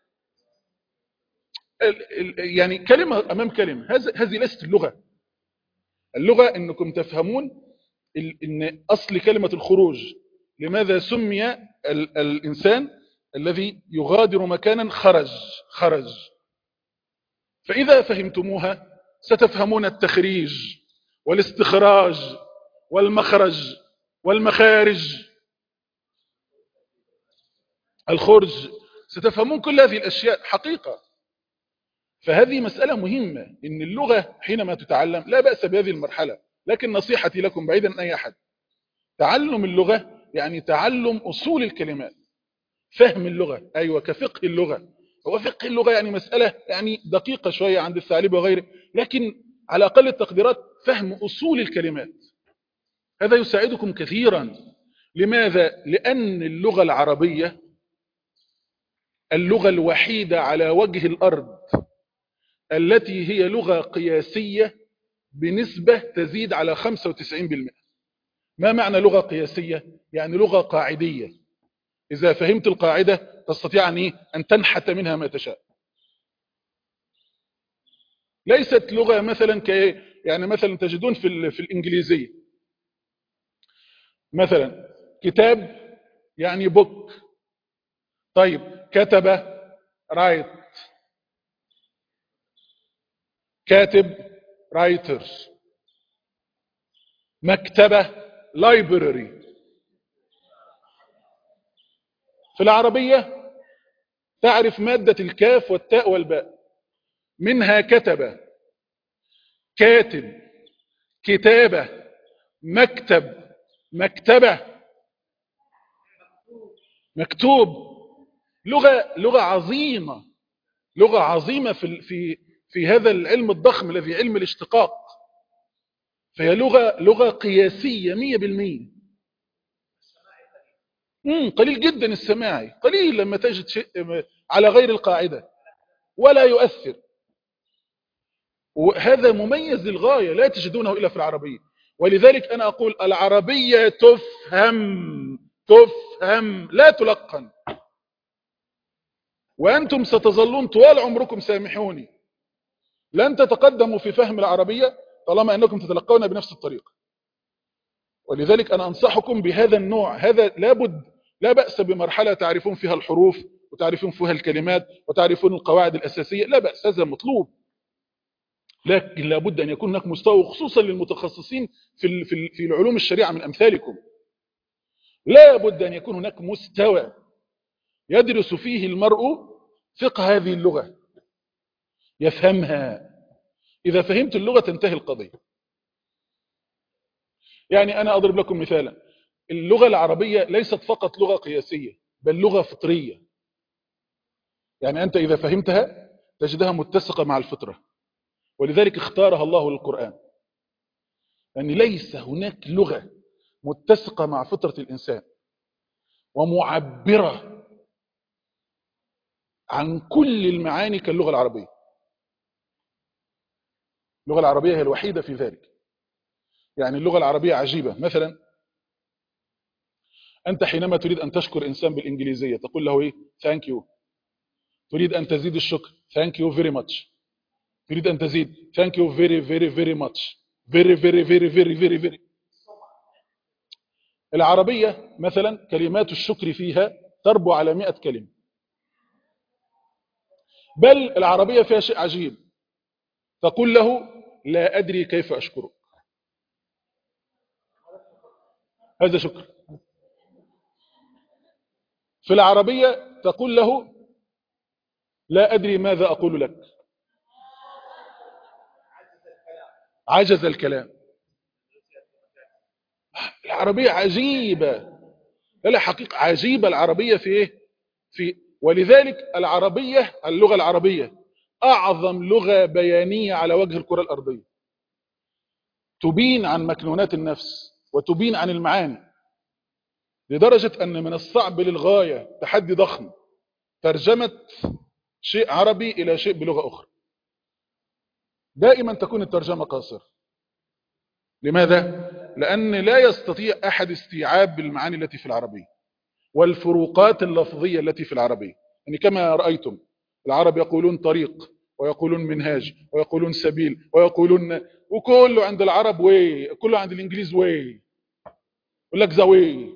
يعني كلمة أمام كلمة، هذه ليست اللغة أنكم تفهمون إن أصل كلمة الخروج لماذا سمي الإنسان الذي يغادر مكانا خرج. فإذا فهمتموها ستفهمون التخريج والاستخراج والمخرج والمخارج، الخرج، ستفهمون كل هذه الأشياء حقيقة. فهذه مسألة مهمة، إن اللغة حينما تتعلم لا بأس بهذه المرحلة. لكن نصيحتي لكم بعيدا عن أي أحد، تعلم اللغة يعني تعلم أصول الكلمات، فهم اللغة. أيوة كفقه اللغة. هو فقه اللغة يعني مسألة يعني دقيقة شوية عند الثعلبي وغيره، لكن على أقل التقديرات فهم أصول الكلمات هذا يساعدكم كثيرا. لماذا؟ لأن اللغة العربية اللغة الوحيدة على وجه الأرض التي هي لغة قياسية بنسبة تزيد على 95%. ما معنى لغة قياسية؟ يعني لغة قاعدية، إذا فهمت القاعدة تستطيع أن تنحت منها ما تشاء. ليست لغة مثلا يعني مثلا تجدون في الإنجليزية مثلا كتاب يعني بوك، طيب كتب رايت، كاتب رايتر، مكتبة لايبراري. في العربية تعرف مادة الكاف والتاء والباء، منها كتب، كاتب، كتابة، مكتب، مكتبة، مكتوب. لغة عظيمة، لغة عظيمة في هذا العلم الضخم الذي علم الاشتقاق. فهي لغة قياسية 100%. قليل جدا السماعي، قليل لما تجد شيء على غير القاعدة ولا يؤثر، وهذا مميز للغاية لا تجدونه إلا في العربية. ولذلك أنا أقول العربية تفهم لا تلقن. وأنتم ستظلون طوال عمركم، سامحوني، لن تتقدموا في فهم العربية طالما أنكم تتلقون بنفس الطريقة. ولذلك أنا أنصحكم بهذا النوع، هذا لابد، لا بأس بمرحلة تعرفون فيها الحروف وتعرفون فيها الكلمات وتعرفون القواعد الأساسية، لا بأس، هذا مطلوب. لكن لابد أن يكون هناك مستوى، خصوصا للمتخصصين في العلوم الشريعة من أمثالكم، لابد أن يكون هناك مستوى يدرس فيه المرء فقه هذه اللغة، يفهمها. إذا فهمت اللغة تنتهي القضية. يعني أنا أضرب لكم مثالا، اللغة العربية ليست فقط لغة قياسية بل لغة فطرية. يعني أنت إذا فهمتها تجدها متسقة مع الفطرة، ولذلك اختارها الله للقرآن. يعني ليس هناك لغة متسقة مع فطرة الإنسان ومعبرة عن كل المعاني كاللغة العربية. اللغة العربية هي الوحيدة في ذلك. يعني اللغة العربية عجيبة. مثلا أنت حينما تريد أن تشكر إنسان بالإنجليزية تقول له إيه؟ thank you. تريد أن تزيد الشكر thank you very much. تريد أن تزيد thank you very very very much. very very very very very very. العربية مثلا كلمات الشكر فيها تربو على 100 كلمة. بل العربية فيها شيء عجيب، تقول له لا أدري كيف أشكرك، هذا شكر. في العربية تقول له لا أدري ماذا أقول لك، عجز الكلام. العربية عجيبة، لا حقيقة عجيبة العربية في إيه؟ ولذلك العربية، اللغة العربية أعظم لغة بيانية على وجه الكرة الأرضية، تبين عن مكنونات النفس وتبين عن المعاني، لدرجة أن من الصعب للغاية، تحدي ضخم، ترجمة شيء عربي إلى شيء بلغة أخرى. دائما تكون الترجمة قاصرة. لماذا؟ لأن لا يستطيع أحد استيعاب المعاني التي في العربية والفروقات اللفظية التي في العربية. يعني كما رأيتم العرب يقولون طريق ويقولون منهاج ويقولون سبيل ويقولون، وكله عند العرب واي، كله عند الإنجليز واي، يقول لك زاوي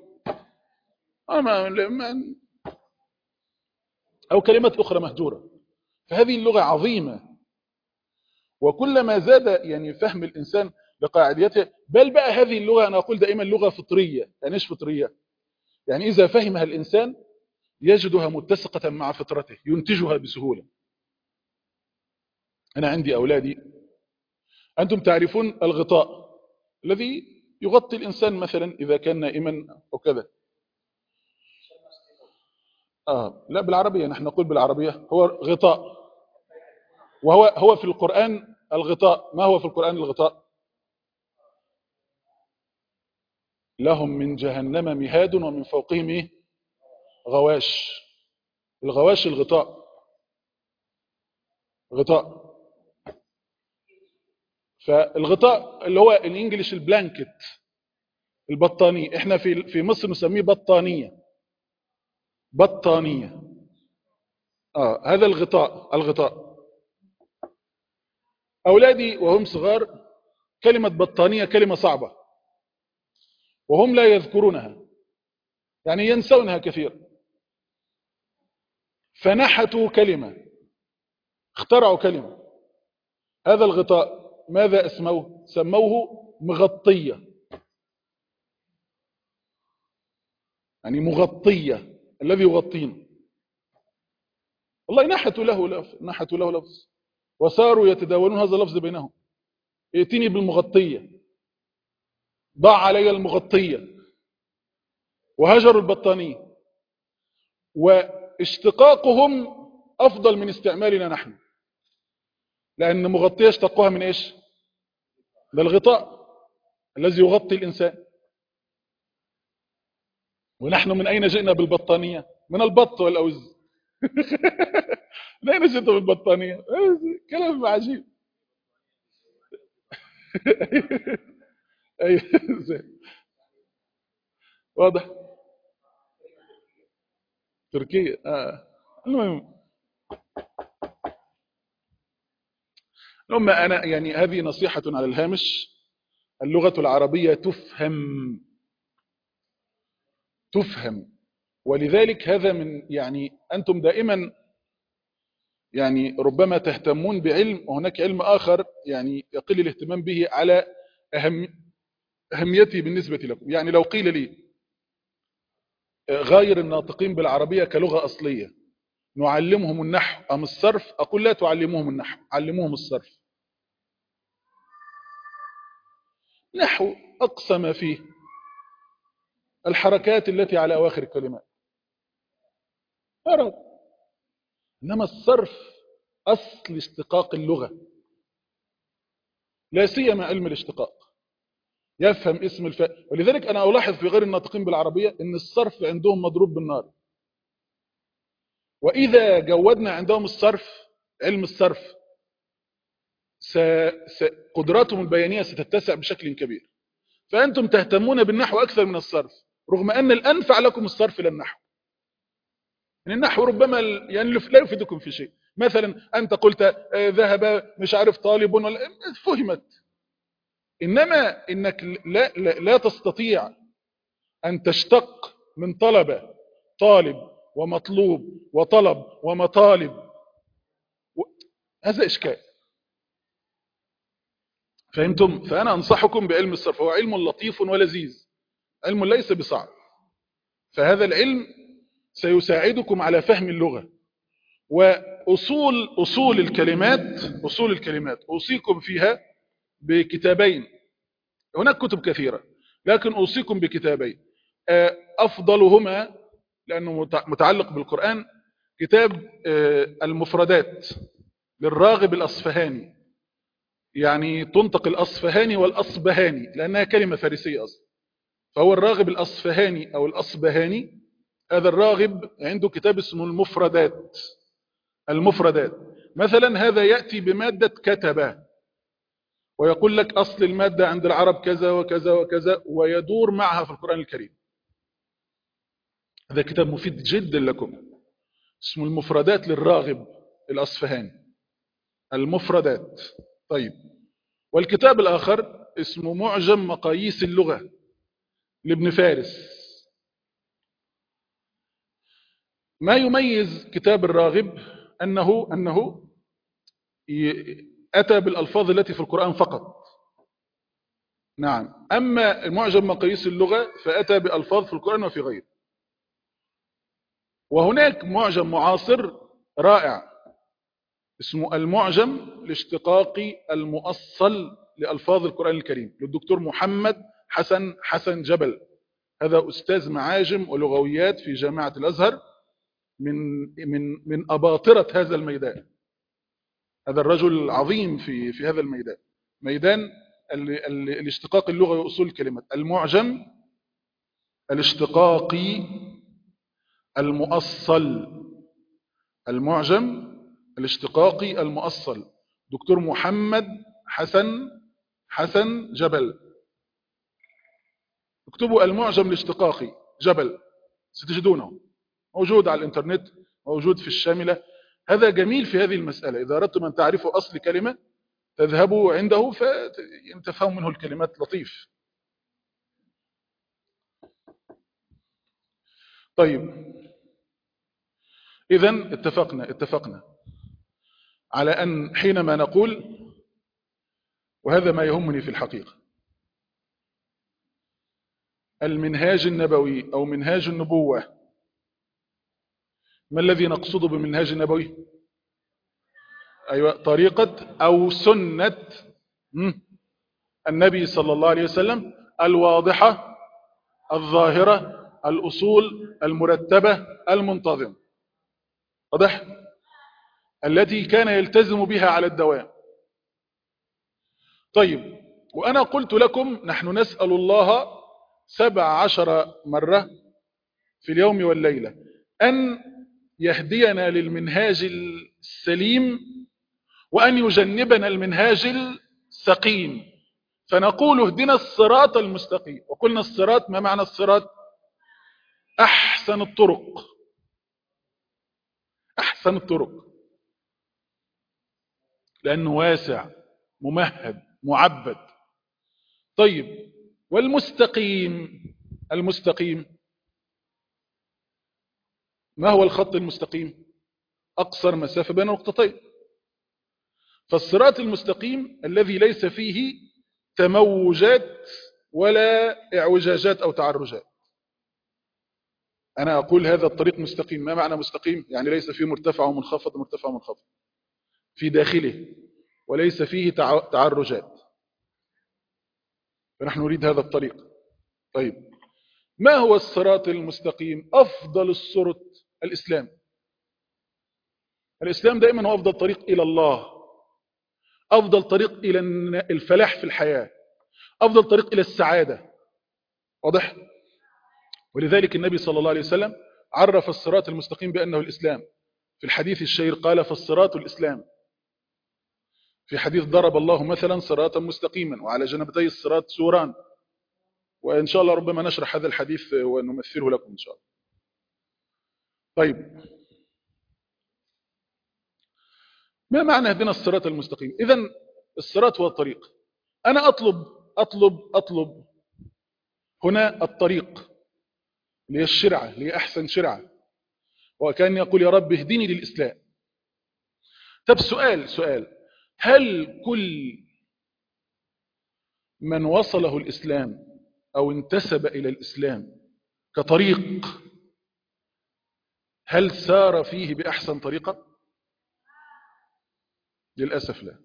أو كلمات أخرى مهجورة. فهذه اللغة عظيمة، وكلما زاد يعني فهم الإنسان لقاعديته، بل بقى هذه اللغة أنا أقول دائما لغة فطرية. يعني إيش فطرية؟ يعني إذا فهمها الإنسان يجدها متسقة مع فطرته، ينتجها بسهولة. أنا عندي أولادي، أنتم تعرفون الغطاء الذي يغطي الإنسان مثلا إذا كان نائما أو كذا. لا بالعربية، نحن نقول بالعربية هو غطاء. وهو في القرآن، الغطاء ما هو في القرآن الغطاء؟ لهم من جهنم مهاد ومن فوقهم ايه؟ غواش. الغواش الغطاء، غطاء. فالغطاء اللي هو الانجليش البلانكت، البطانية. احنا في مصر نسميه بطانية. بطانية. هذا الغطاء. الغطاء. اولادي وهم صغار كلمة بطانية كلمة صعبة، وهم لا يذكرونها، يعني ينسونها كثير. فنحتوا كلمة، اخترعوا كلمة. هذا الغطاء ماذا اسموه؟ سموه مغطية. يعني مغطية، الذي يغطينا. والله نحتوا له لفظ، نحتوا له لفظ، وصاروا يتداولون هذا اللفظ بينهم. ائتني بالمغطية، ضع علي المغطية. وهجروا البطانية. واشتقاقهم أفضل من استعمالنا نحن، لأن مغطية اشتقوها من إيش؟ ده الغطاء الذي يغطي الإنسان. ونحن من أين جئنا بالبطانية؟ من البط والأوز. من أين جئت بالبطانية؟ كلام عجيب. أي واضح. تركيا. المهم أنا يعني هذه نصيحة على الهامش. اللغة العربية تفهم. ولذلك هذا من، يعني أنتم دائما يعني ربما تهتمون بعلم، وهناك علم آخر يعني يقل الاهتمام به على أهميته بالنسبة لكم. يعني لو قيل لي غير الناطقين بالعربية كلغة أصلية نعلمهم النحو أم الصرف؟ أقول لا تعلموهم النحو، علموهم الصرف. نحو أقصى ما فيه الحركات التي على أواخر الكلمات فقط. إنما الصرف أصل اشتقاق اللغة، لا سيما علم الاشتقاق. يفهم اسم الفاعل. ولذلك أنا ألاحظ في غير الناطقين بالعربية أن الصرف عندهم مضروب بالنار. وإذا جودنا عندهم الصرف، علم الصرف، قدراتهم البيانية ستتسع بشكل كبير. فأنتم تهتمون بالنحو أكثر من الصرف، رغم أن الأنفع لكم الصرف إلى النحو. يعني النحو ربما يعني لا يفيدكم في شيء. مثلا أنت قلت ذهب مش عارف طالب، ولا فهمت. إنما إنك لا تستطيع أن تشتق من طالب ومطلوب وطلب ومطالب. هذا إشكال. فهمتم؟ فأنا أنصحكم بعلم الصرف. هو علم لطيف ولذيذ، علم ليس بصعب. فهذا العلم سيساعدكم على فهم اللغة. وأصول الكلمات أوصيكم فيها بكتابين. هناك كتب كثيرة، لكن أوصيكم بكتابين أفضلهما لأنه متعلق بالقرآن. كتاب المفردات للراغب الأصفهاني، يعني تنطق الأصفهاني والأصبهاني لأنها كلمة فارسية أصلا. فهو الراغب الأصفهاني أو الأصبهاني. هذا الراغب عنده كتاب اسمه المفردات. مثلا هذا يأتي بمادة كتبة، ويقول لك أصل المادة عند العرب كذا وكذا وكذا، ويدور معها في القرآن الكريم. هذا كتاب مفيد جدا لكم، اسمه المفردات للراغب الأصفهاني. المفردات. طيب. والكتاب الآخر اسمه معجم مقاييس اللغة لابن فارس. ما يميز كتاب الراغب أنه أتى بالألفاظ التي في القرآن فقط. نعم. أما المعجم مقاييس اللغة فأتى بألفاظ في القرآن وفي غيره. وهناك معجم معاصر رائع اسمه المعجم الاشتقاقي المؤصل لألفاظ القرآن الكريم للدكتور محمد حسن جبل. هذا أستاذ معاجم ولغويات في جامعة الأزهر، من أباطرة هذا الميدان. هذا الرجل العظيم في هذا الميدان، ميدان الاشتقاق اللغوي وأصول الكلمات. المعجم الاشتقاقي المؤصل. المعجم الاشتقاقي المؤصل، دكتور محمد حسن جبل. اكتبوا المعجم الاشتقاقي جبل ستجدونه، موجود على الانترنت، موجود في الشاملة. هذا جميل في هذه المسألة. إذا أردتم أن تعرفوا أصل كلمة تذهبوا عنده فتفهموا منه الكلمات. لطيف. طيب، إذن اتفقنا على أن حينما نقول، وهذا ما يهمني في الحقيقة، المنهاج النبوي أو منهاج النبوة، ما الذي نقصده بالمنهاج النبوي؟ أيوة، طريقة أو سنة النبي صلى الله عليه وسلم الواضحة الظاهرة، الأصول المرتبة المنتظمة، واضح؟ التي كان يلتزم بها على الدوام. طيب، وأنا قلت لكم نحن نسأل الله 17 مرة في اليوم والليلة أن يهدينا للمنهاج السليم وأن يجنبنا المنهاج السقيم. فنقول اهدنا الصراط المستقيم. وقلنا الصراط، ما معنى الصراط؟ أحسن الطرق، أحسن الطرق، لأنه واسع ممهد معبد. طيب، والمستقيم؟ المستقيم ما هو الخط المستقيم؟ أقصر مسافة بين نقطتين. فالصراط المستقيم الذي ليس فيه تموجات ولا اعوجاجات أو تعرجات. أنا أقول هذا الطريق مستقيم. ما معنى مستقيم؟ يعني ليس فيه مرتفع ومنخفض مرتفع ومنخفض في داخله، وليس فيه تعرجات. فنحن نريد هذا الطريق. طيب، ما هو الصراط المستقيم؟ أفضل الصراط الإسلام. الإسلام دائما هو أفضل طريق إلى الله، أفضل طريق إلى الفلاح في الحياة، أفضل طريق إلى السعادة. واضح؟ ولذلك النبي صلى الله عليه وسلم عرف الصراط المستقيم بأنه الإسلام. في الحديث الشهير قال: فالصراط الإسلام. في حديث: ضرب الله مثلا صراطا مستقيما وعلى جنبتي الصراط سوران. وإن شاء الله ربما نشرح هذا الحديث ونمثله لكم إن شاء الله. طيب، ما معنى اهدنا الصراط المستقيم؟ إذن الصراط هو الطريق. أنا أطلب هنا الطريق، اللي هي الشرعة، اللي هي أحسن شرعة، وكان يقول: يا رب اهدني للإسلام. طب سؤال، هل كل من وصله الإسلام أو انتسب إلى الإسلام كطريق، هل سار فيه بأحسن طريقة؟ للأسف لا.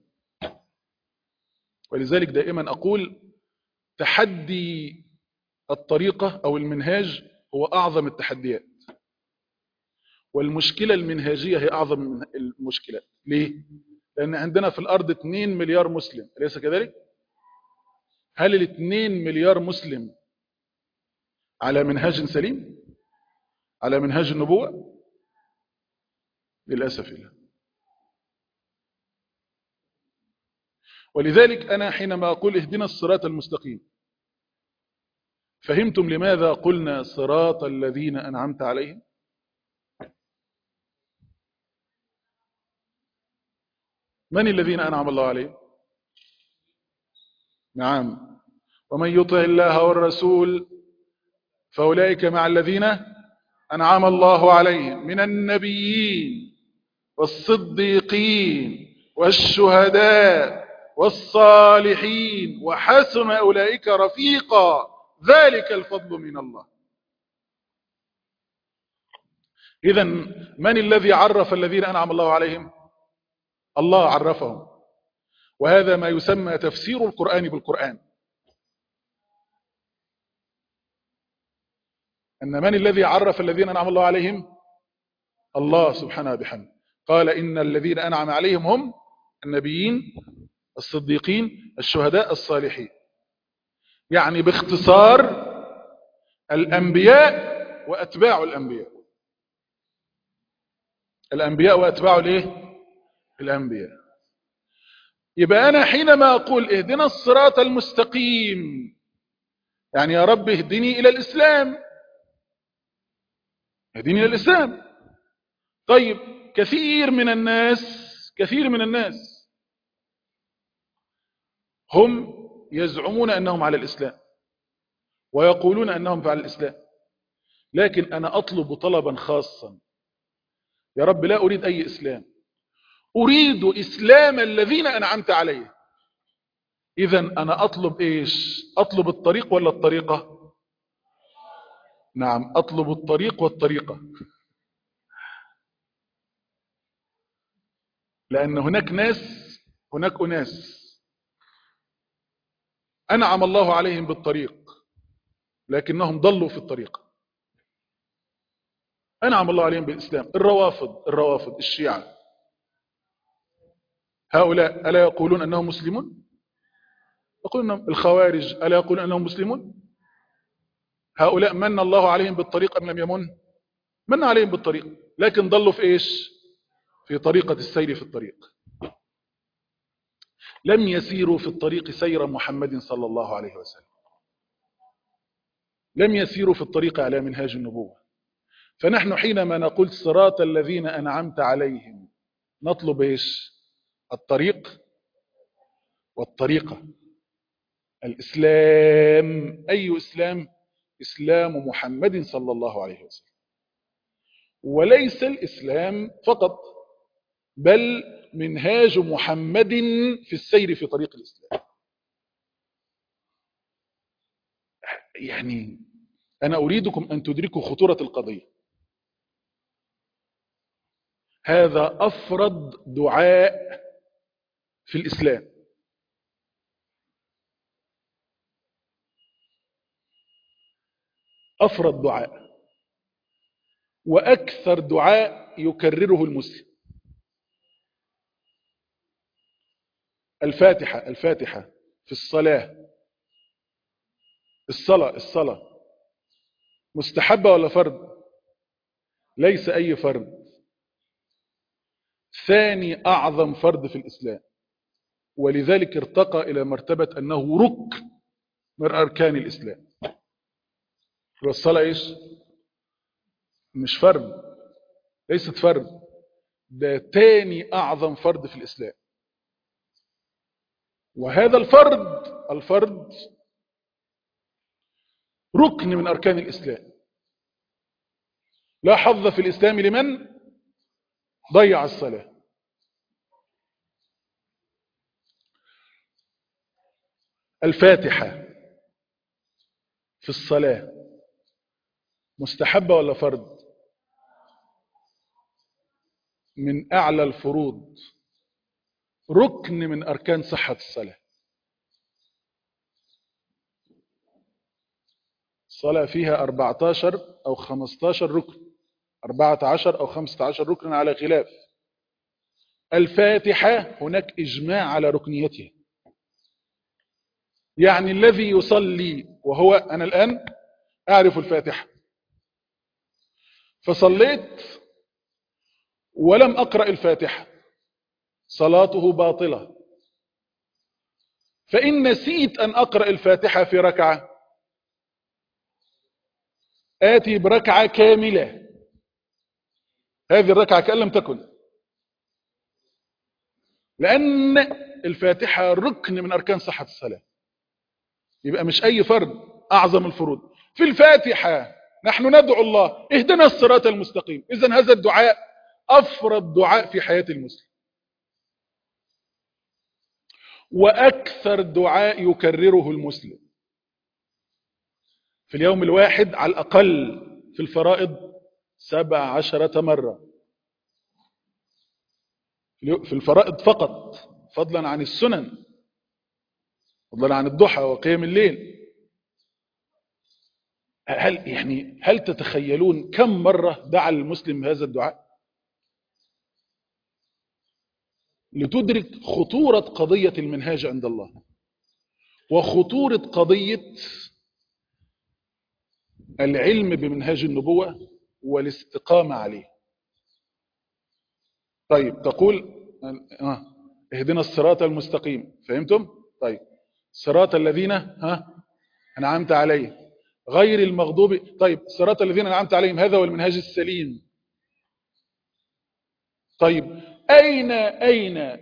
ولذلك دائما أقول: تحدي الطريقة أو المنهاج هو أعظم التحديات، والمشكلة المنهاجية هي أعظم من المشكلات. ليه؟ لأن عندنا في الأرض 2 مليار مسلم، أليس كذلك؟ هل ال 2 مليار مسلم على منهاج سليم؟ على منهاج النبوة؟ للأسف لا. ولذلك أنا حينما أقول اهدنا الصراط المستقيم، فهمتم لماذا قلنا صراط الذين أنعمت عليهم؟ من الذين أنعم الله عليهم؟ نعم: ومن يطع الله والرسول فأولئك مع الذين أنعم الله عليهم من النبيين والصديقين والشهداء والصالحين وحسن أولئك رفيقا ذلك الفضل من الله. إذن من الذي عرف الذين أنعم الله عليهم؟ الله عرفهم. وهذا ما يسمى تفسير القرآن بالقرآن. أن من الذي عرف الذين أنعم الله عليهم؟ الله سبحانه بحمده. قال: إن الذين أنعم عليهم هم النبيين الصديقين الشهداء الصالحين. يعني باختصار الأنبياء وأتباع الأنبياء. الأنبياء وأتباع الإيه؟ الأنبياء. يبقى أنا حينما أقول اهدنا الصراط المستقيم، يعني يا رب اهدني إلى الإسلام، اهدني إلى الإسلام. طيب كثير من الناس هم يزعمون أنهم على الإسلام ويقولون أنهم على الإسلام، لكن أنا أطلب طلبا خاصا، يا رب لا أريد أي إسلام، أريد إسلام الذين أنعمت عليه. إذن أنا أطلب إيش؟ أطلب الطريق ولا الطريقة؟ نعم، أطلب الطريق والطريقة. لأن هناك أناس أنعم الله عليهم بالطريق لكنهم ضلوا في الطريق. أنعم الله عليهم بالإسلام، الروافض الشيعة، هؤلاء ألا يقولون أنهم مسلمون؟ يقولون أنهم الخوارج ألا يقولون أنهم مسلمون؟ هؤلاء من الله عليهم بالطريق أم لم يمن؟ من عليهم بالطريق، لكن ضلوا في إيش؟ في طريقة السير في الطريق. لم يسيروا في الطريق سير محمد صلى الله عليه وسلم، لم يسيروا في الطريق على منهاج النبوة. فنحن حينما نقول صراط الذين أنعمت عليهم نطلب إيش؟ الطريق والطريقة. الإسلام، أي إسلام؟ إسلام محمد صلى الله عليه وسلم. وليس الإسلام فقط، بل منهاج محمد في السير في طريق الإسلام. يعني أنا أريدكم أن تدركوا خطورة القضية. هذا أفرد دعاء في الإسلام. أفرد دعاء وأكثر دعاء يكرره المسلم. الفاتحة في الصلاة. الصلاة مستحبة ولا فرض؟ ليس أي فرض، ثاني أعظم فرض في الإسلام، ولذلك ارتقى إلى مرتبة أنه ركن من أركان الإسلام. والصلاة إيش؟ مش فرض، ليست فرض، ده تاني أعظم فرض في الإسلام. وهذا الفرض ركن من أركان الإسلام. لا حظ في الإسلام لمن ضيع الصلاة. الفاتحة في الصلاة مستحبة ولا فرض؟ من أعلى الفروض، ركن من أركان صحة الصلاة. الصلاة فيها 14 أو 15 ركن، 14 أو 15 ركن على خلاف. الفاتحة هناك إجماع على ركنيتها. يعني الذي يصلي وهو أنا الآن أعرف الفاتحة فصليت ولم أقرأ الفاتحة، صلاته باطلة. فإن نسيت أن أقرأ الفاتحة في ركعة آتي بركعة كاملة، هذه الركعة كأن لم تكن، لأن الفاتحة ركن من أركان صحة الصلاة. يبقى مش أي فرض، أعظم الفروض. في الفاتحة نحن ندعو الله اهدنا الصراط المستقيم. إذن هذا الدعاء أفرد دعاء في حياة المسلم، وأكثر دعاء يكرره المسلم في اليوم الواحد على الأقل، في الفرائض 17 مرة، في الفرائض فقط، فضلا عن السنن، فضلا عن الضحى وقيام الليل. هل تتخيلون كم مرة دعا المسلم هذا الدعاء؟ لتدرك خطورة قضية المنهاج عند الله، وخطورة قضية العلم بمنهاج النبوة والاستقامة عليه. طيب تقول اهدنا الصراط المستقيم، فهمتم؟ طيب صراط الذين أنعمت عليهم غير المغضوب. طيب صراط الذين أنعمت عليهم هذا هو المنهاج السليم. طيب أين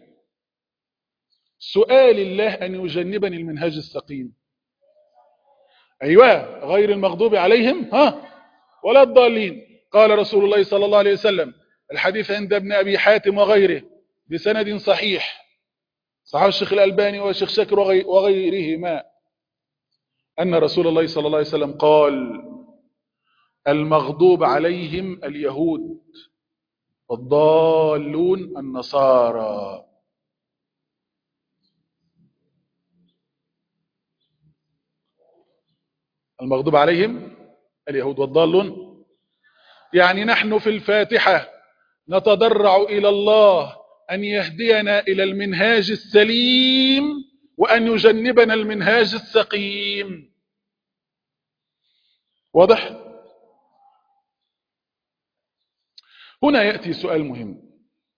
سؤال الله أن يجنبني المنهاج السقيم؟ أيوة، غير المغضوب عليهم ولا الضالين. قال رسول الله صلى الله عليه وسلم، الحديث عند ابن أبي حاتم وغيره بسند صحيح، صححه الشيخ الألباني والشيخ شاكر وغيرهما، أن رسول الله صلى الله عليه وسلم قال: المغضوب عليهم اليهود والضالون النصارى. المغضوب عليهم اليهود والضالون، يعني نحن في الفاتحة نتضرع إلى الله أن يهدينا إلى المنهاج السليم وأن يجنبنا المنهاج السقيم. واضح؟ هنا يأتي سؤال مهم.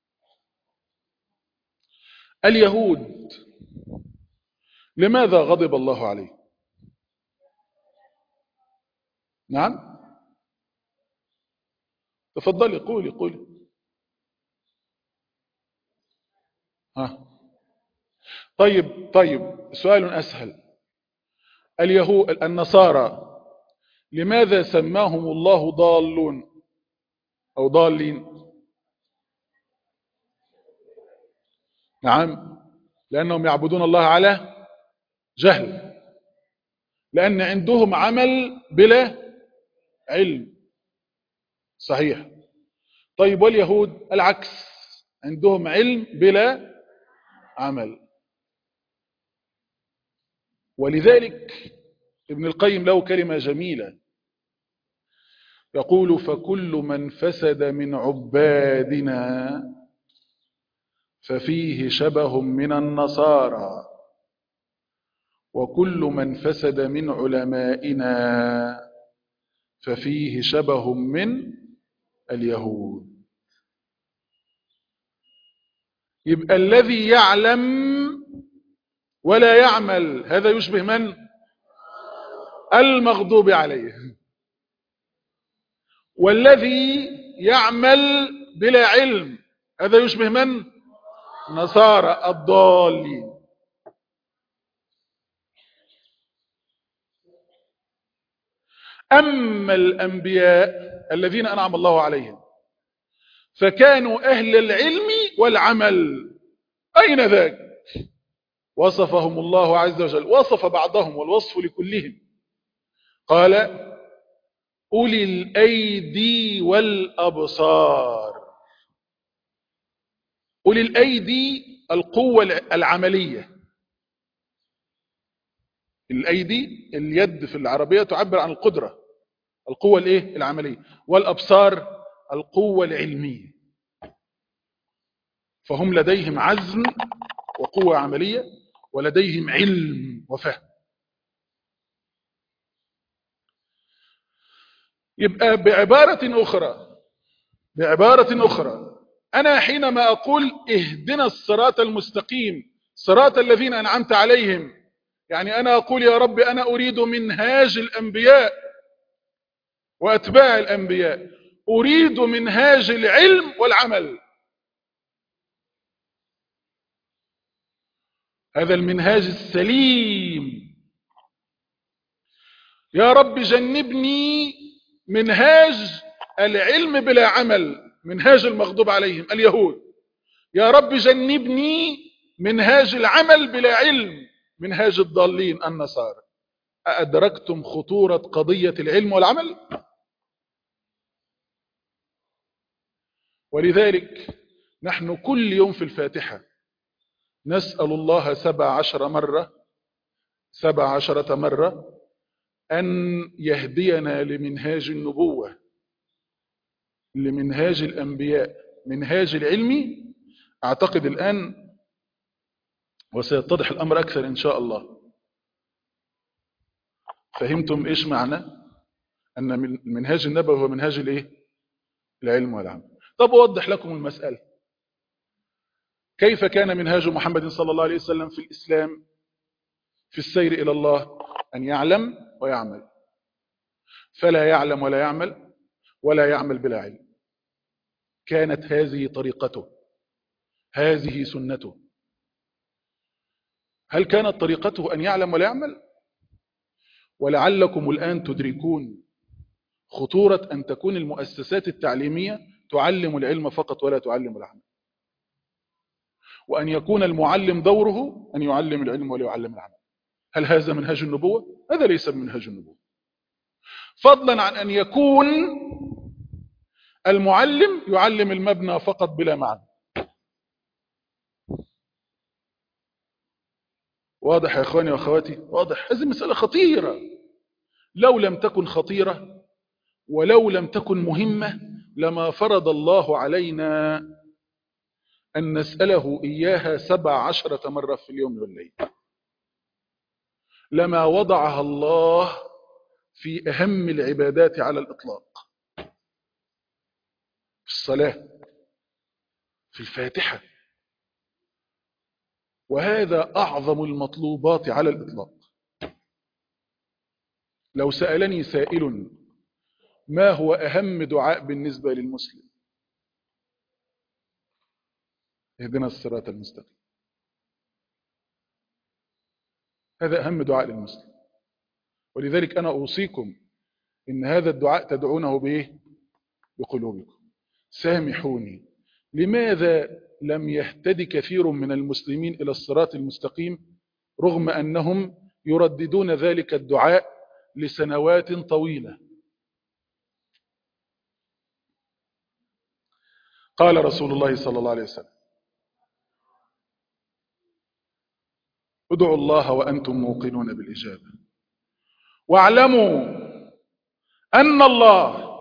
اليهود لماذا غضب الله عليه؟ نعم، تفضلي قولي. طيب سؤال أسهل. اليهود النصارى لماذا سماهم الله ضالون أو ضالين؟ نعم، لأنهم يعبدون الله على جهل، لأن عندهم عمل بلا علم. صحيح. طيب واليهود العكس، عندهم علم بلا عمل. ولذلك ابن القيم له كلمة جميلة يقول: فكل من فسد من عبادنا ففيه شبه من النصارى، وكل من فسد من علمائنا ففيه شبه من اليهود. يبقى الذي يعلم ولا يعمل هذا يشبه من؟ المغضوب عليه. والذي يعمل بلا علم هذا يشبه من؟ نصارى الضالين. أما الأنبياء الذين أنعم الله عليهم فكانوا أهل العلم والعمل. أين ذاك؟ وصفهم الله عز وجل، وصف بعضهم والوصف لكلهم، قال: أولي الأيدي والأبصار. أولي الأيدي القوة العملية. الأيدي اليد في العربية تعبر عن القدرة، القوة العملية. والأبصار القوة العلمية. فهم لديهم عزم وقوة عملية ولديهم علم وفهم. يبقى بعبارة أخرى أنا حينما أقول اهدنا الصراط المستقيم صراط الذين أنعمت عليهم، يعني أنا أقول يا رب أنا أريد منهاج الأنبياء وأتباع الأنبياء، أريد منهاج العلم والعمل. هذا المنهاج السليم. يا رب جنبني منهاج العلم بلا عمل، منهاج المغضوب عليهم اليهود. يا رب جنبني منهاج العمل بلا علم، منهاج الضالين النصارى. أدركتم خطورة قضية العلم والعمل؟ ولذلك نحن كل يوم في الفاتحة نسأل الله 17 مرة أن يهدينا لمنهاج النبوة، لمنهاج الأنبياء، منهاج العلم. أعتقد الآن وسيتضح الأمر أكثر إن شاء الله. فهمتم إيش معنى أن من المنهاج النبوي هو منهاج العلم والعمل. طب أوضح لكم المسألة. كيف كان منهاج محمد صلى الله عليه وسلم في الإسلام في السير إلى الله؟ أن يعلم ويعمل، فلا يعلم ولا يعمل، ولا يعمل بلا علم. كانت هذه طريقته، هذه سنته. هل كانت طريقته أن يعلم ولا يعمل؟ ولعلكم الآن تدركون خطورة أن تكون المؤسسات التعليمية تعلم العلم فقط ولا تعلم العمل، وأن يكون المعلم دوره أن يعلم العلم ولا يعلم العمل. هل هذا منهج النبوة؟ هذا ليس من منهج النبوة. فضلا عن أن يكون المعلم يعلم المبنى فقط بلا معنى. واضح يا أخواني وأخواتي؟ واضح. هذه مسألة خطيرة. لو لم تكن خطيرة ولو لم تكن مهمة لما فرض الله علينا أن نسأله إياها 17 مرة في اليوم والليل. لما وضعها الله في أهم العبادات على الإطلاق، في الصلاة، في الفاتحة، وهذا أعظم المطلوبات على الإطلاق. لو سألني سائل ما هو أهم دعاء بالنسبة للمسلم؟ اهدنا الصراط المستقيم. هذا أهم دعاء للمسلم. ولذلك أنا أوصيكم إن هذا الدعاء تدعونه بإيه؟ بقلوبكم. سامحوني، لماذا لم يهتدي كثير من المسلمين إلى الصراط المستقيم رغم أنهم يرددون ذلك الدعاء لسنوات طويلة؟ قال رسول الله صلى الله عليه وسلم: ادعوا الله وأنتم موقنون بالإجابة، واعلموا أن الله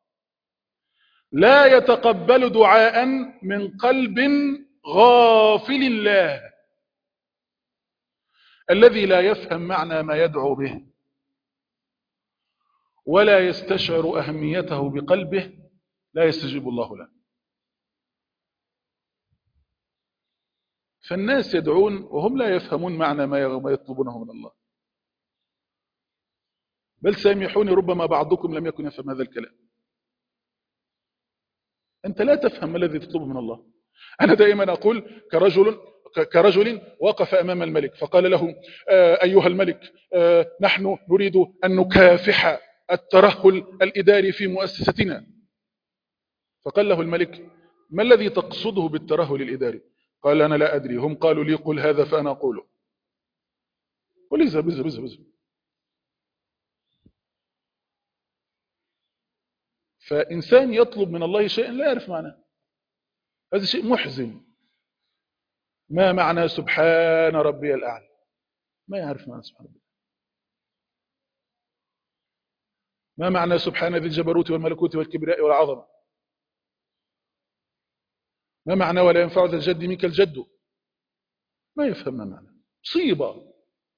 لا يتقبل دعاء من قلب غافل الله الذي لا يفهم معنى ما يدعو به ولا يستشعر أهميته بقلبه، لا يستجيب الله له. فالناس يدعون وهم لا يفهمون معنى ما يطلبونه من الله. بل سامحوني، ربما بعضكم لم يكن يفهم هذا الكلام. أنت لا تفهم ما الذي تطلبه من الله. أنا دائما أقول كرجل وقف أمام الملك فقال له: أيها الملك، نحن نريد أن نكافح الترهل الإداري في مؤسستنا. فقال له الملك: ما الذي تقصده بالترهل الإداري؟ قال: أنا لا أدري، هم قالوا لي قل هذا فأنا أقوله. وليس بزه. فإنسان يطلب من الله شيئا لا يعرف معناه، هذا شيء محزن. ما معنى سبحان ربي الأعلى؟ ما يعرف معنى سبحان ربي. ما معنى سبحان ذي الجبروت والملكوت والكبرياء والعظمة؟ ما معنى ولا ينفع ذا الجد منك الجد؟ ما يفهم ما معنى. مصيبة.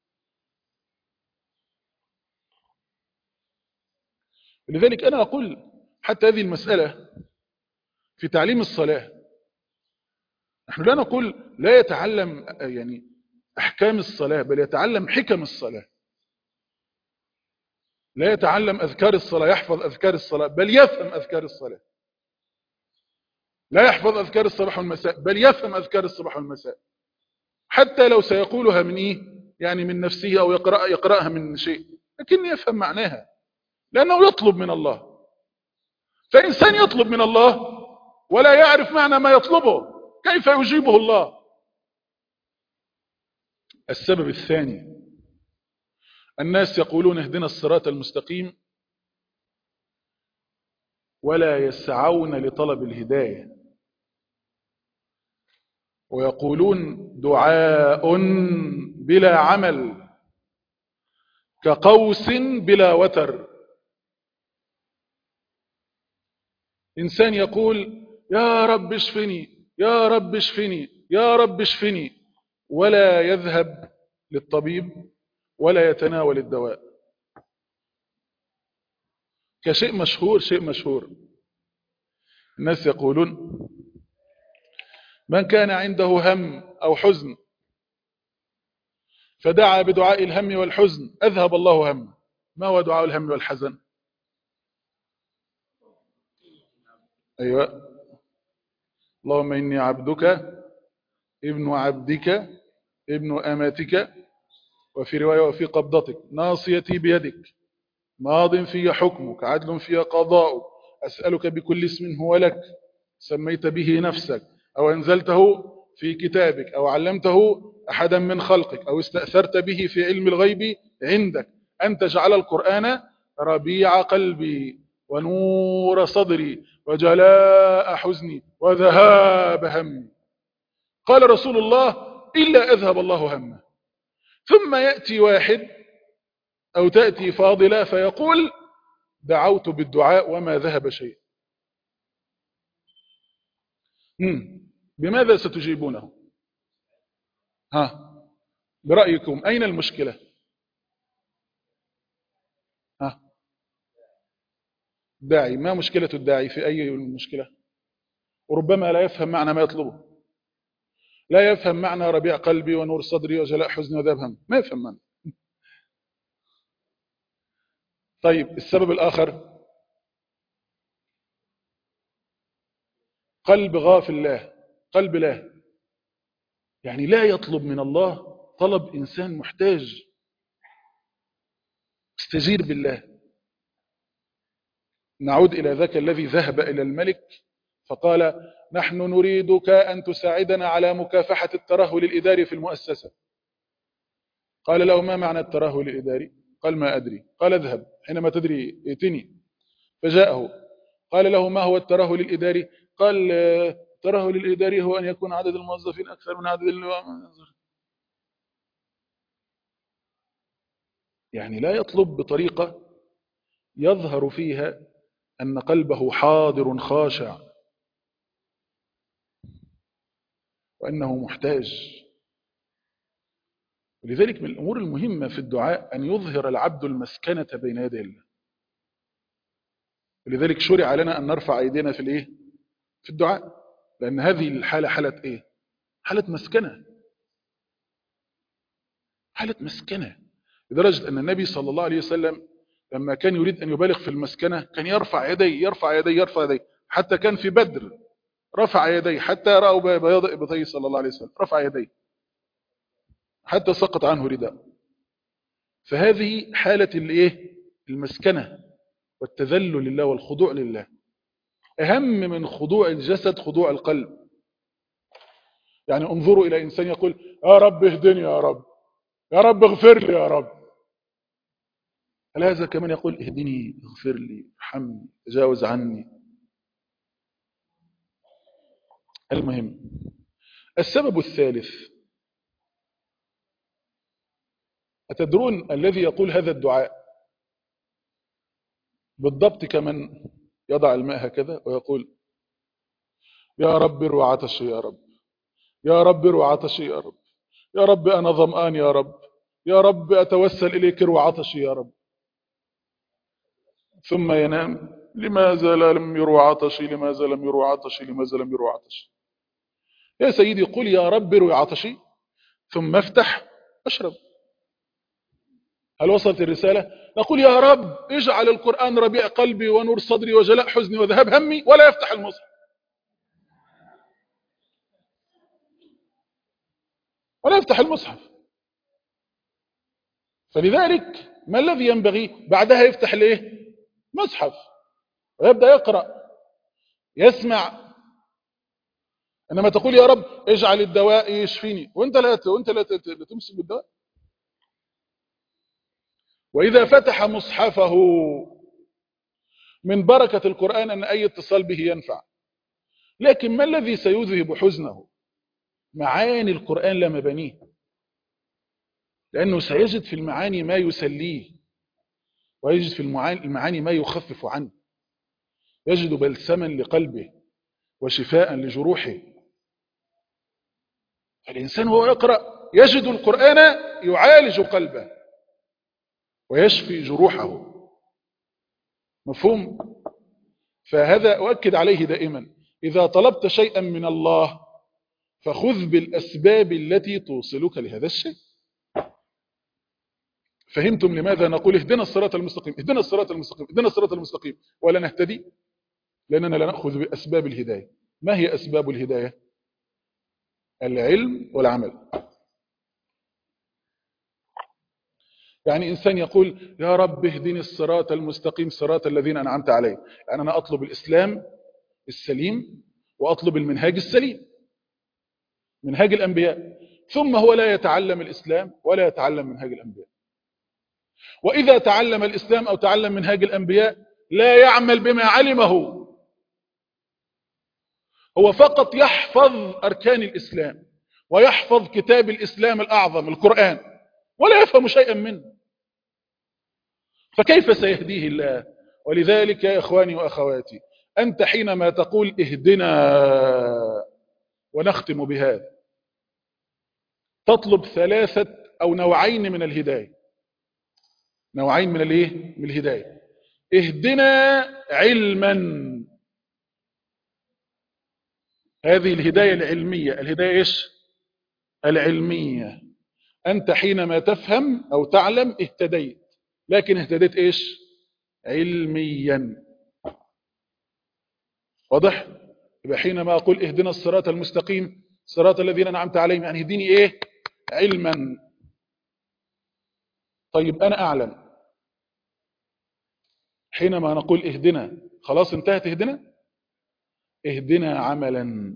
لذلك أنا أقول حتى هذه المسألة في تعليم الصلاة، نحن لا نقول لا يتعلم يعني أحكام الصلاة، بل يتعلم حكم الصلاة. لا يتعلم أذكار الصلاة يحفظ أذكار الصلاة، بل يفهم أذكار الصلاة. لا يحفظ أذكار الصباح والمساء، بل يفهم أذكار الصباح والمساء، حتى لو سيقولها من يعني من نفسه أو يقرأها من شيء، لكن يفهم معناها لأنه يطلب من الله. فإنسان يطلب من الله ولا يعرف معنى ما يطلبه، كيف يجيبه الله؟ السبب الثاني: الناس يقولون اهدنا الصراط المستقيم ولا يسعون لطلب الهداية، ويقولون دعاء بلا عمل كقوس بلا وتر. إنسان يقول يا رب اشفني يا رب اشفني يا رب اشفني، ولا يذهب للطبيب ولا يتناول الدواء. كشيء مشهور، شيء مشهور. الناس يقولون من كان عنده هم أو حزن فدعا بدعاء الهم والحزن أذهب الله همه. ما هو دعاء الهم والحزن؟ أيوة، اللهم إني عبدك ابن عبدك ابن أماتك، وفي رواية وفي قبضتك، ناصيتي بيدك، ماض في حكمك، عدل في قضاؤك، أسألك بكل اسم هو لك سميت به نفسك أو أنزلته في كتابك أو علمته أحدا من خلقك أو استأثرت به في علم الغيب عندك أن تجعل القرآن ربيع قلبي ونور صدري وجلاء حزني وذهاب همي. قال رسول الله إلا أذهب الله همه. ثم يأتي واحد أو تأتي فاضلة فيقول دعوت بالدعاء وما ذهب شيء. بماذا ستجيبونه؟ ها، برأيكم أين المشكلة؟ ها، داعي، ما مشكلة الداعي في أي المشكلة؟ وربما لا يفهم معنى ما يطلبه، لا يفهم معنى ربيع قلبي ونور صدري وجلاء حزني وذهاب هم، ما يفهم معنى. طيب السبب الآخر قلب غافل الله، قلب لا، يعني لا يطلب من الله طلب إنسان محتاج، استجير بالله. نعود إلى ذاك الذي ذهب إلى الملك فقال نحن نريدك أن تساعدنا على مكافحة الترهل الإداري في المؤسسة. قال له ما معنى الترهل الإداري؟ قال ما أدري. قال اذهب حينما تدري ائتني. فجاءه قال له ما هو الترهل الإداري؟ قال الترهل الإداري هو أن يكون عدد الموظفين أكثر من عدد يعني لا يطلب بطريقة يظهر فيها أن قلبه حاضر خاشع وأنه محتاج. ولذلك من الأمور المهمة في الدعاء أن يظهر العبد المسكنة بين يدي الله. ولذلك شرع لنا أن نرفع أيدينا في الإيه؟ في الدعاء، لأن هذه الحالة حالة إيه؟ حالة مسكنة، حالة مسكنة، لدرجة أن النبي صلى الله عليه وسلم لما كان يريد أن يبالغ في المسكنة كان يرفع يديه يرفع يديه يرفع يديه، حتى كان في بدر رفع يديه حتى رأوا بياض إبطيه صلى الله عليه وسلم، رفع يديه حتى سقط عنه رداء. فهذه حالة الإيه؟ المسكنة والتذلل لله والخضوع لله. أهم من خضوع الجسد خضوع القلب. يعني انظروا إلى إنسان يقول يا رب اهدني يا رب، يا رب اغفر لي يا رب، هل هذا كمان يقول اهدني اغفر لي ارحمني تجاوز عني؟ المهم السبب الثالث، أتدرون الذي يقول هذا الدعاء بالضبط كمن يضع الماء هكذا ويقول يا رب اروي عطشي يا رب، يا رب اروي عطشي يا رب، يا رب أنا ظمآن يا رب، يا رب أتوسل إليك اروي عطشي يا رب، ثم ينام لماذا لم يروى عطشي، لماذا لم يروى عطشي، لماذا لم يروى عطشي؟ يا سيدي قل يا رب اروي عطشي ثم افتح اشرب. هل وصلت الرسالة؟ نقول يا رب اجعل القرآن ربيع قلبي ونور صدري وجلاء حزني وذهاب همي، ولا يفتح المصحف، ولا يفتح المصحف. فلذلك ما الذي ينبغي بعدها؟ يفتح الايه؟ مصحف ويبدأ يقرأ يسمع. انما تقول يا رب اجعل الدواء يشفيني وانت لا تمسك بالدواء. واذا فتح مصحفه من بركة القرآن ان اي اتصال به ينفع. لكن ما الذي سيذهب حزنه؟ معاني القرآن لا مبانيه، لانه سيجد في المعاني ما يسليه، ويجد في المعاني ما يخفف عنه، يجد بلسما لقلبه وشفاء لجروحه. الإنسان وهو يقرأ يجد القرآن يعالج قلبه ويشفي جروحه. مفهوم؟ فهذا أؤكد عليه دائما، إذا طلبت شيئا من الله فخذ بالأسباب التي توصلك لهذا الشيء. فهمتم لماذا نقول اهدنا الصراط المستقيم، اهدنا الصراط المستقيم، اهدنا الصراط المستقيم، ولا نهتدي؟ لأننا لا نأخذ بأسباب الهداية. ما هي أسباب الهداية؟ العلم والعمل. يعني إنسان يقول يا رب اهدني الصراط المستقيم صراط الذين أنعمت عليهم، يعني أنا أطلب الإسلام السليم وأطلب المنهاج السليم، منهاج الأنبياء، ثم هو لا يتعلم الإسلام ولا يتعلم منهاج الأنبياء. وإذا تعلم الإسلام أو تعلم منهاج الأنبياء لا يعمل بما علمه، هو فقط يحفظ أركان الإسلام ويحفظ كتاب الإسلام الأعظم القرآن ولا يفهم شيئا منه، فكيف سيهديه الله؟ ولذلك يا إخواني وأخواتي، أنت حينما تقول اهدنا، ونختم بهذا، تطلب ثلاثة أو نوعين من الهداية، نوعين من الايه؟ من الهداية. اهدنا علما، هذه الهداية العلمية، الهداية ايش؟ العلمية. أنت حينما تفهم أو تعلم اهتديت، لكن اهتديت ايش؟ علميا. واضح؟ يبقى حينما أقول اهدنا الصراط المستقيم صراط الذين أنعمت عليهم، يعني اهدني ايه؟ علما. طيب أنا أعلم، حينما نقول اهدنا خلاص انتهت اهدنا؟ اهدنا عملا،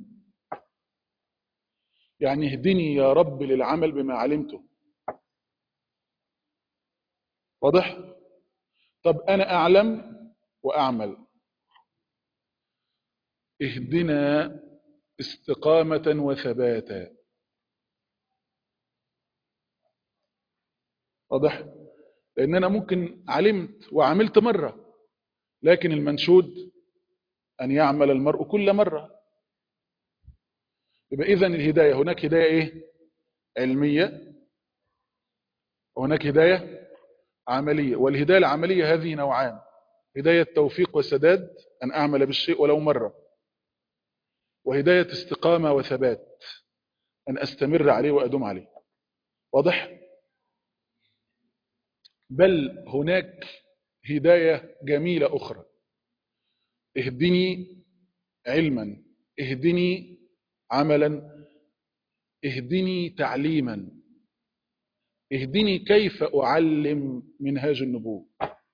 يعني اهدني يا رب للعمل بما علمته. واضح؟ طب أنا أعلم وأعمل، اهدنا استقامة وثباتا. واضح؟ لأن أنا ممكن علمت وعملت مرة، لكن المنشود أن يعمل المرء كل مرة. يبقى إذن الهداية، هناك هداية إيه؟ علمية، وهناك هداية عملية. والهداية العملية هذه نوعان: هداية توفيق وسداد، أن أعمل بالشيء ولو مرة، وهداية استقامة وثبات، أن أستمر عليه وأدوم عليه. واضح؟ بل هناك هداية جميلة أخرى: اهدني علما، اهدني عملا، اهدني تعليما، اهدني كيف أعلم منهاج النبوة.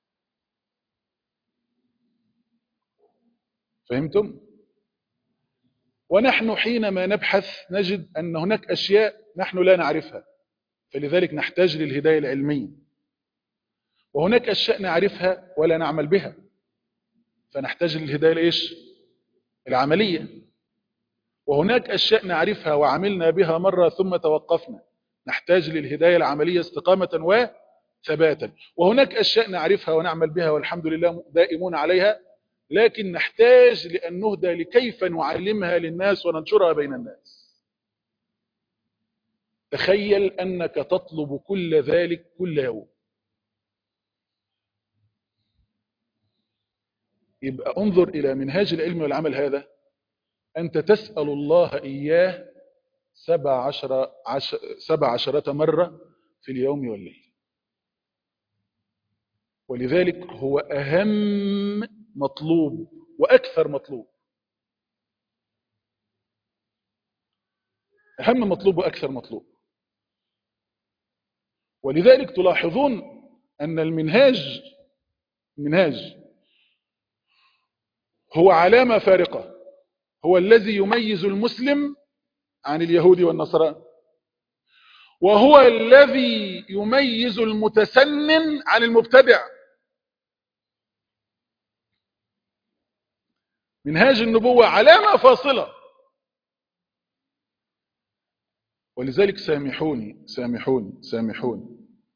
فهمتم؟ ونحن حينما نبحث نجد أن هناك أشياء نحن لا نعرفها، فلذلك نحتاج للهداية العلمية. وهناك أشياء نعرفها ولا نعمل بها، فنحتاج للهداية الإيش؟ العملية. وهناك أشياء نعرفها وعملنا بها مرة ثم توقفنا، نحتاج للهداية العملية استقامة وثباتا. وهناك أشياء نعرفها ونعمل بها والحمد لله دائمون عليها، لكن نحتاج لأن نهدى لكيف نعلمها للناس وننشرها بين الناس. تخيل أنك تطلب كل ذلك كل يوم، يبقى انظر إلى منهاج العلم والعمل هذا، أنت تسأل الله إياه 17 مرة في اليوم والليل. ولذلك هو أهم مطلوب وأكثر مطلوب، أهم مطلوب وأكثر مطلوب. ولذلك تلاحظون أن المنهاج هو علامة فارقة، هو الذي يميز المسلم عن اليهود والنصارى، وهو الذي يميز المتسنن عن المبتدع. منهاج النبوة علامة فاصلة. ولذلك سامحوني،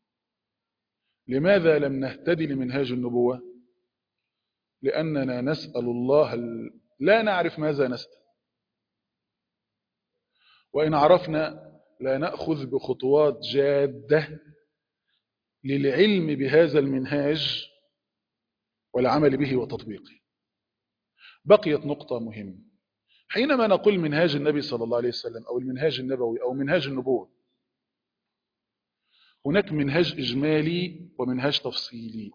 لماذا لم نهتدي لمنهاج النبوة؟ لأننا نسأل الله لا نعرف ماذا نسأل، وإن عرفنا لا نأخذ بخطوات جادة للعلم بهذا المنهاج والعمل به وتطبيقه. بقيت نقطة مهمة. حينما نقول منهاج النبي صلى الله عليه وسلم أو المنهاج النبوي أو منهاج النبوة، هناك منهاج إجمالي ومنهاج تفصيلي.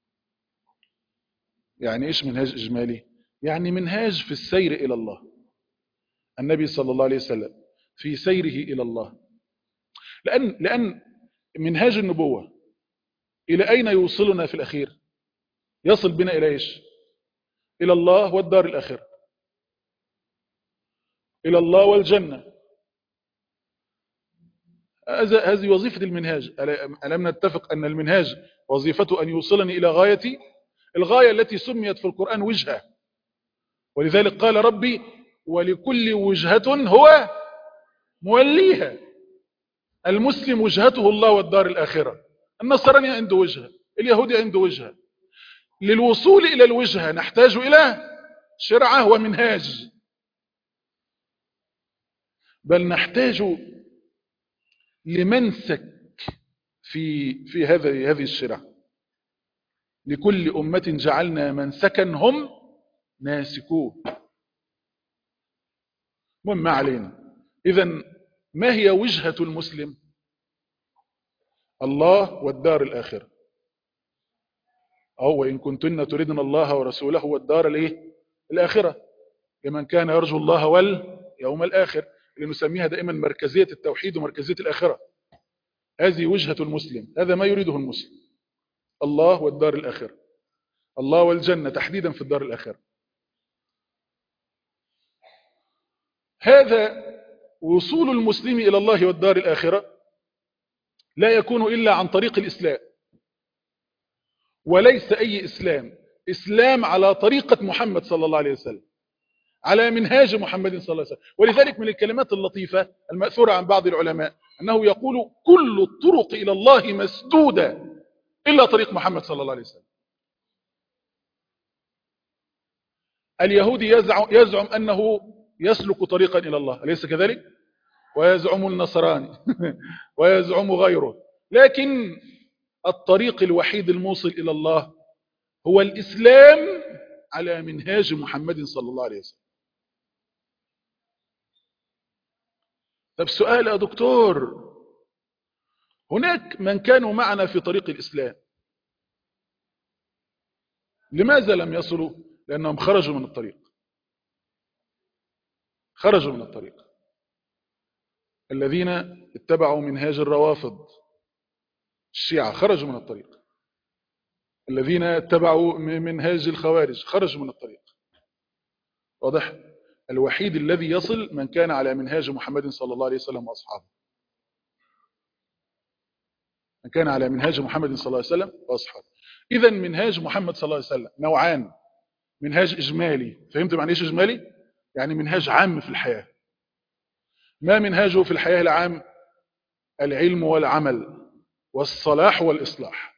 يعني إيش منهاج إجمالي؟ يعني منهاج في السير إلى الله. النبي صلى الله عليه وسلم في سيره إلى الله، لأن منهاج النبوة إلى أين يوصلنا في الأخير؟ يصل بنا إلى إيش؟ إلى الله والدار الآخرة، إلى الله والجنة. هذه وظيفة المنهاج. ألم نتفق أن المنهاج وظيفته أن يوصلني إلى غايتي، الغاية التي سميت في القرآن وجهة، ولذلك قال ربي ولكل وجهة هو موليها. المسلم وجهته الله والدار الآخرة، النصراني عنده وجهة، اليهودي عنده وجهة. للوصول إلى الوجهة نحتاج إلى شرعة ومنهاج، بل نحتاج لمنسك في هذه الشرع. لكل أمة جعلنا منسكا هم ناسكوه. ما علينا. إذن ما هي وجهة المسلم؟ الله والدار الآخرة. وإن كنتن تردن الله ورسوله والدار الآخرة لمن كان يرجو الله واليوم الآخر، اللي نسميها دائما مركزية التوحيد ومركزية الآخرة. هذه وجهة المسلم، هذا ما يريده المسلم، الله والدار الآخرة، الله والجنة تحديدا في الدار الآخرة. هذا وصول المسلم إلى الله والدار الآخرة لا يكون إلا عن طريق الإسلام، وليس أي إسلام على طريقة محمد صلى الله عليه وسلم، على منهاج محمد صلى الله عليه وسلم. ولذلك من الكلمات اللطيفة المأثورة عن بعض العلماء أنه يقول كل الطرق إلى الله مسدودة إلا طريق محمد صلى الله عليه وسلم. اليهودي يزعم أنه يسلك طريقا إلى الله، أليس كذلك؟ ويزعم النصراني ويزعم غيره. لكن الطريق الوحيد الموصل إلى الله هو الإسلام على منهاج محمد صلى الله عليه وسلم. طب سؤال يا دكتور، هناك من كانوا معنا في طريق الإسلام، لماذا لم يصلوا؟ لأنهم خرجوا من الطريق. خرجوا من الطريق. الذين اتبعوا منهاج الروافض الشيعة خرجوا من الطريق. الذين اتبعوا منهاج الخوارج خرجوا من الطريق. واضح؟ الوحيد الذي يصل من كان على منهاج محمد صلى الله عليه وسلم وأصحابه. من كان على منهاج محمد صلى الله عليه وسلم وأصحابه. إذن منهاج محمد صلى الله عليه وسلم نوعان: منهاج إجمالي. فهمتم عن إيش إجمالي؟ يعني منهاج عام في الحياة. ما منهاجه في الحياة العام؟ العلم والعمل والصلاح والإصلاح.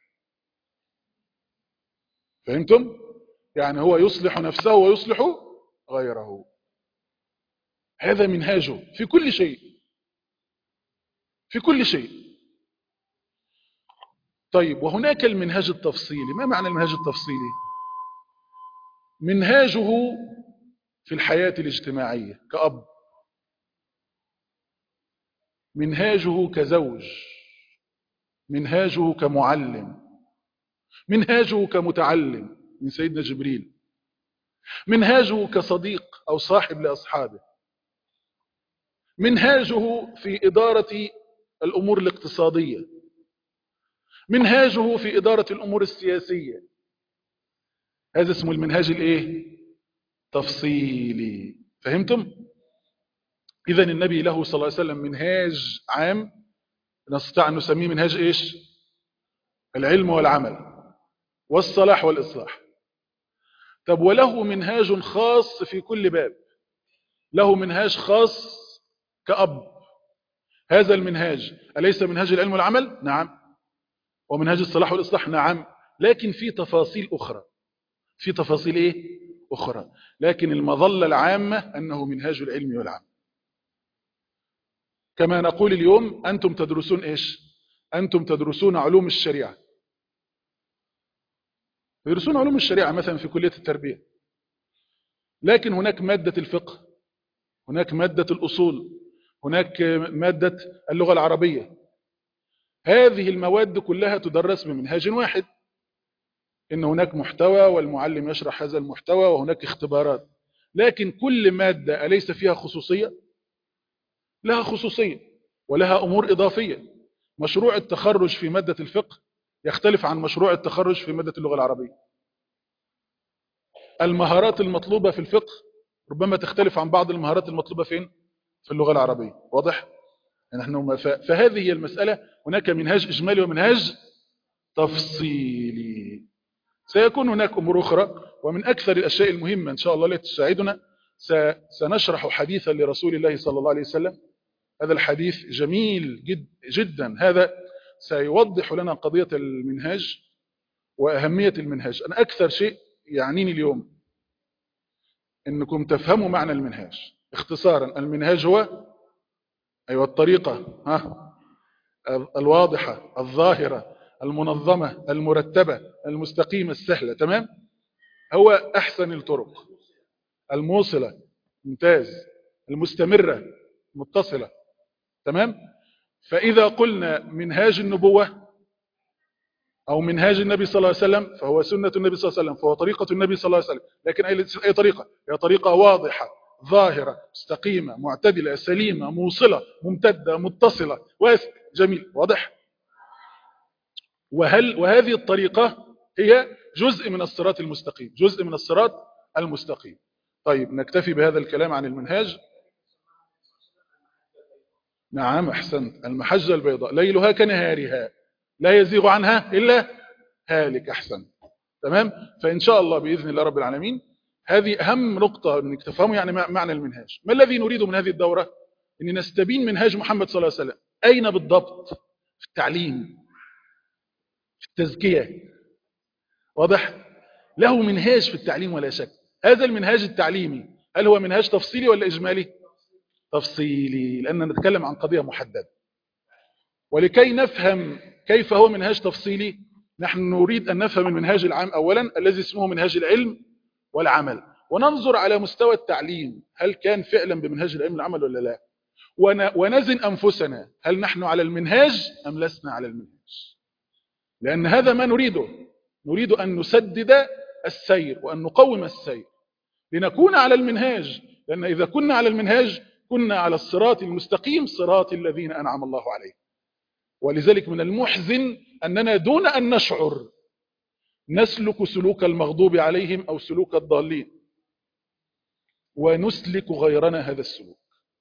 فهمتم؟ يعني هو يصلح نفسه ويصلح غيره. هذا منهاجه في كل شيء، في كل شيء. طيب، وهناك المنهاج التفصيلي. ما معنى المنهاج التفصيلي؟ منهاجه في الحياة الاجتماعية كأب، منهاجه كزوج، منهاجه كمعلم، منهاجه كمتعلم من سيدنا جبريل، منهاجه كصديق أو صاحب لأصحابه، منهاجه في إدارة الأمور الاقتصادية، منهاجه في إدارة الأمور السياسية. هذا اسمه المنهاج تفصيلي. فهمتم؟ إذن النبي له صلى الله عليه وسلم منهاج عام نستطيع أن نسميه منهاج إيش؟ العلم والعمل والصلاح والإصلاح. طب وله منهاج خاص في كل باب. له منهاج خاص كأب. هذا المنهاج أليس منهاج العلم والعمل؟ نعم. ومنهاج الصلاح والإصلاح؟ نعم. لكن في تفاصيل أخرى. في تفاصيل أخرى. لكن المظلة العامة أنه منهاج العلم والعمل. كما نقول اليوم أنتم تدرسون إيش؟ أنتم تدرسون علوم الشريعة. ويدرسون علوم الشريعة مثلا في كلية التربية، لكن هناك مادة الفقه، هناك مادة الأصول، هناك مادة اللغة العربية. هذه المواد كلها تدرس بمنهاج واحد، إن هناك محتوى والمعلم يشرح هذا المحتوى وهناك اختبارات. لكن كل مادة أليس فيها خصوصية؟ لها خصوصية ولها أمور إضافية. مشروع التخرج في مادة الفقه يختلف عن مشروع التخرج في مادة اللغة العربية. المهارات المطلوبة في الفقه ربما تختلف عن بعض المهارات المطلوبة فين؟ في اللغة العربية. واضح؟ فهذه هي المسألة. هناك منهاج إجمالي ومنهاج تفصيلي. سيكون هناك أمور أخرى، ومن أكثر الأشياء المهمة إن شاء الله التي تساعدنا سنشرح حديثا لرسول الله صلى الله عليه وسلم. هذا الحديث جميل جدا. هذا سيوضح لنا قضية المنهاج وأهمية المنهاج. أنا أكثر شيء يعنيني اليوم أنكم تفهموا معنى المنهاج. اختصارا، المنهاج هو الطريقة الواضحة الظاهرة المنظمة المرتبة المستقيمة السهلة. تمام؟ هو أحسن الطرق الموصلة، ممتاز، المستمرة، متصلة. تمام؟ فإذا قلنا منهاج النبوة أو منهاج النبي صلى الله عليه وسلم فهو سنة النبي صلى الله عليه وسلم، فهو طريقة النبي صلى الله عليه وسلم. لكن أي طريقة؟ هي طريقة واضحة ظاهرة مستقيمة معتدلة سليمة موصلة ممتدة متصلة. جميل، واضح؟ وهذه الطريقة هي جزء من الصراط المستقيم، جزء من الصراط المستقيم. طيب نكتفي بهذا الكلام عن المنهاج. نعم أحسنت. المحجة البيضاء ليلها كنهارها لا يزيغ عنها إلا هالك. أحسن. تمام. فإن شاء الله بإذن الله رب العالمين هذه أهم نقطة أنك تفهموا يعني معنى المنهاج. ما الذي نريده من هذه الدورة؟ أن نستبين منهاج محمد صلى الله عليه وسلم. أين بالضبط؟ في التعليم، في التزكية. واضح؟ له منهاج في التعليم ولا شك. هذا المنهاج التعليمي هل هو منهاج تفصيلي ولا إجمالي؟ تفصيلي، لأننا نتكلم عن قضية محددة. ولكي نفهم كيف هو منهاج تفصيلي نحن نريد أن نفهم المنهاج العام أولا الذي اسمه منهاج العلم والعمل، وننظر على مستوى التعليم هل كان فعلا بمنهاج العلم والعمل ولا لا، ونزن أنفسنا هل نحن على المنهاج أم لسنا على المنهاج. لأن هذا ما نريده. نريد أن نسدد السير وأن نقوم السير لنكون على المنهاج. لأن إذا كنا على المنهاج كنا على الصراط المستقيم، صراط الذين أنعم الله عليهم. ولذلك من المحزن أننا دون أن نشعر نسلك سلوك المغضوب عليهم أو سلوك الضالين، ونسلك غيرنا هذا السلوك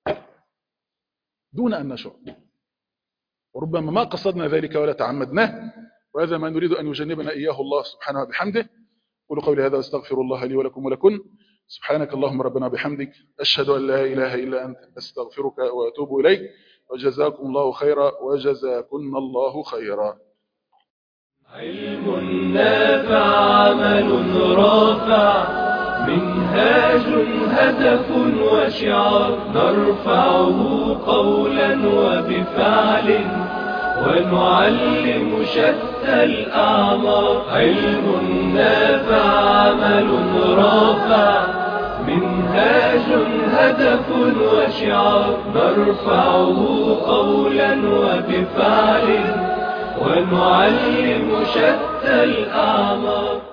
دون أن نشعر. وربما ما قصدنا ذلك ولا تعمدناه، وهذا ما نريد أن يجنبنا إياه الله سبحانه وبحمده. قولوا قولي هذا واستغفر الله لي ولكم ولكن. سبحانك اللهم ربنا بحمدك أشهد أن لا إله إلا أنت أستغفرك وأتوب إليك. وجزاكم الله خيرا وجزاكن الله خيرا. علم نافع عمل رافع منهاج هدف وشعار نرفعه قولا وبفعل ونعلم شتى الأعمار. علم نافع عمل رافع منهاج هدف وشعار نرفعه قولا وبفعل ونعلم شتى الأعمار.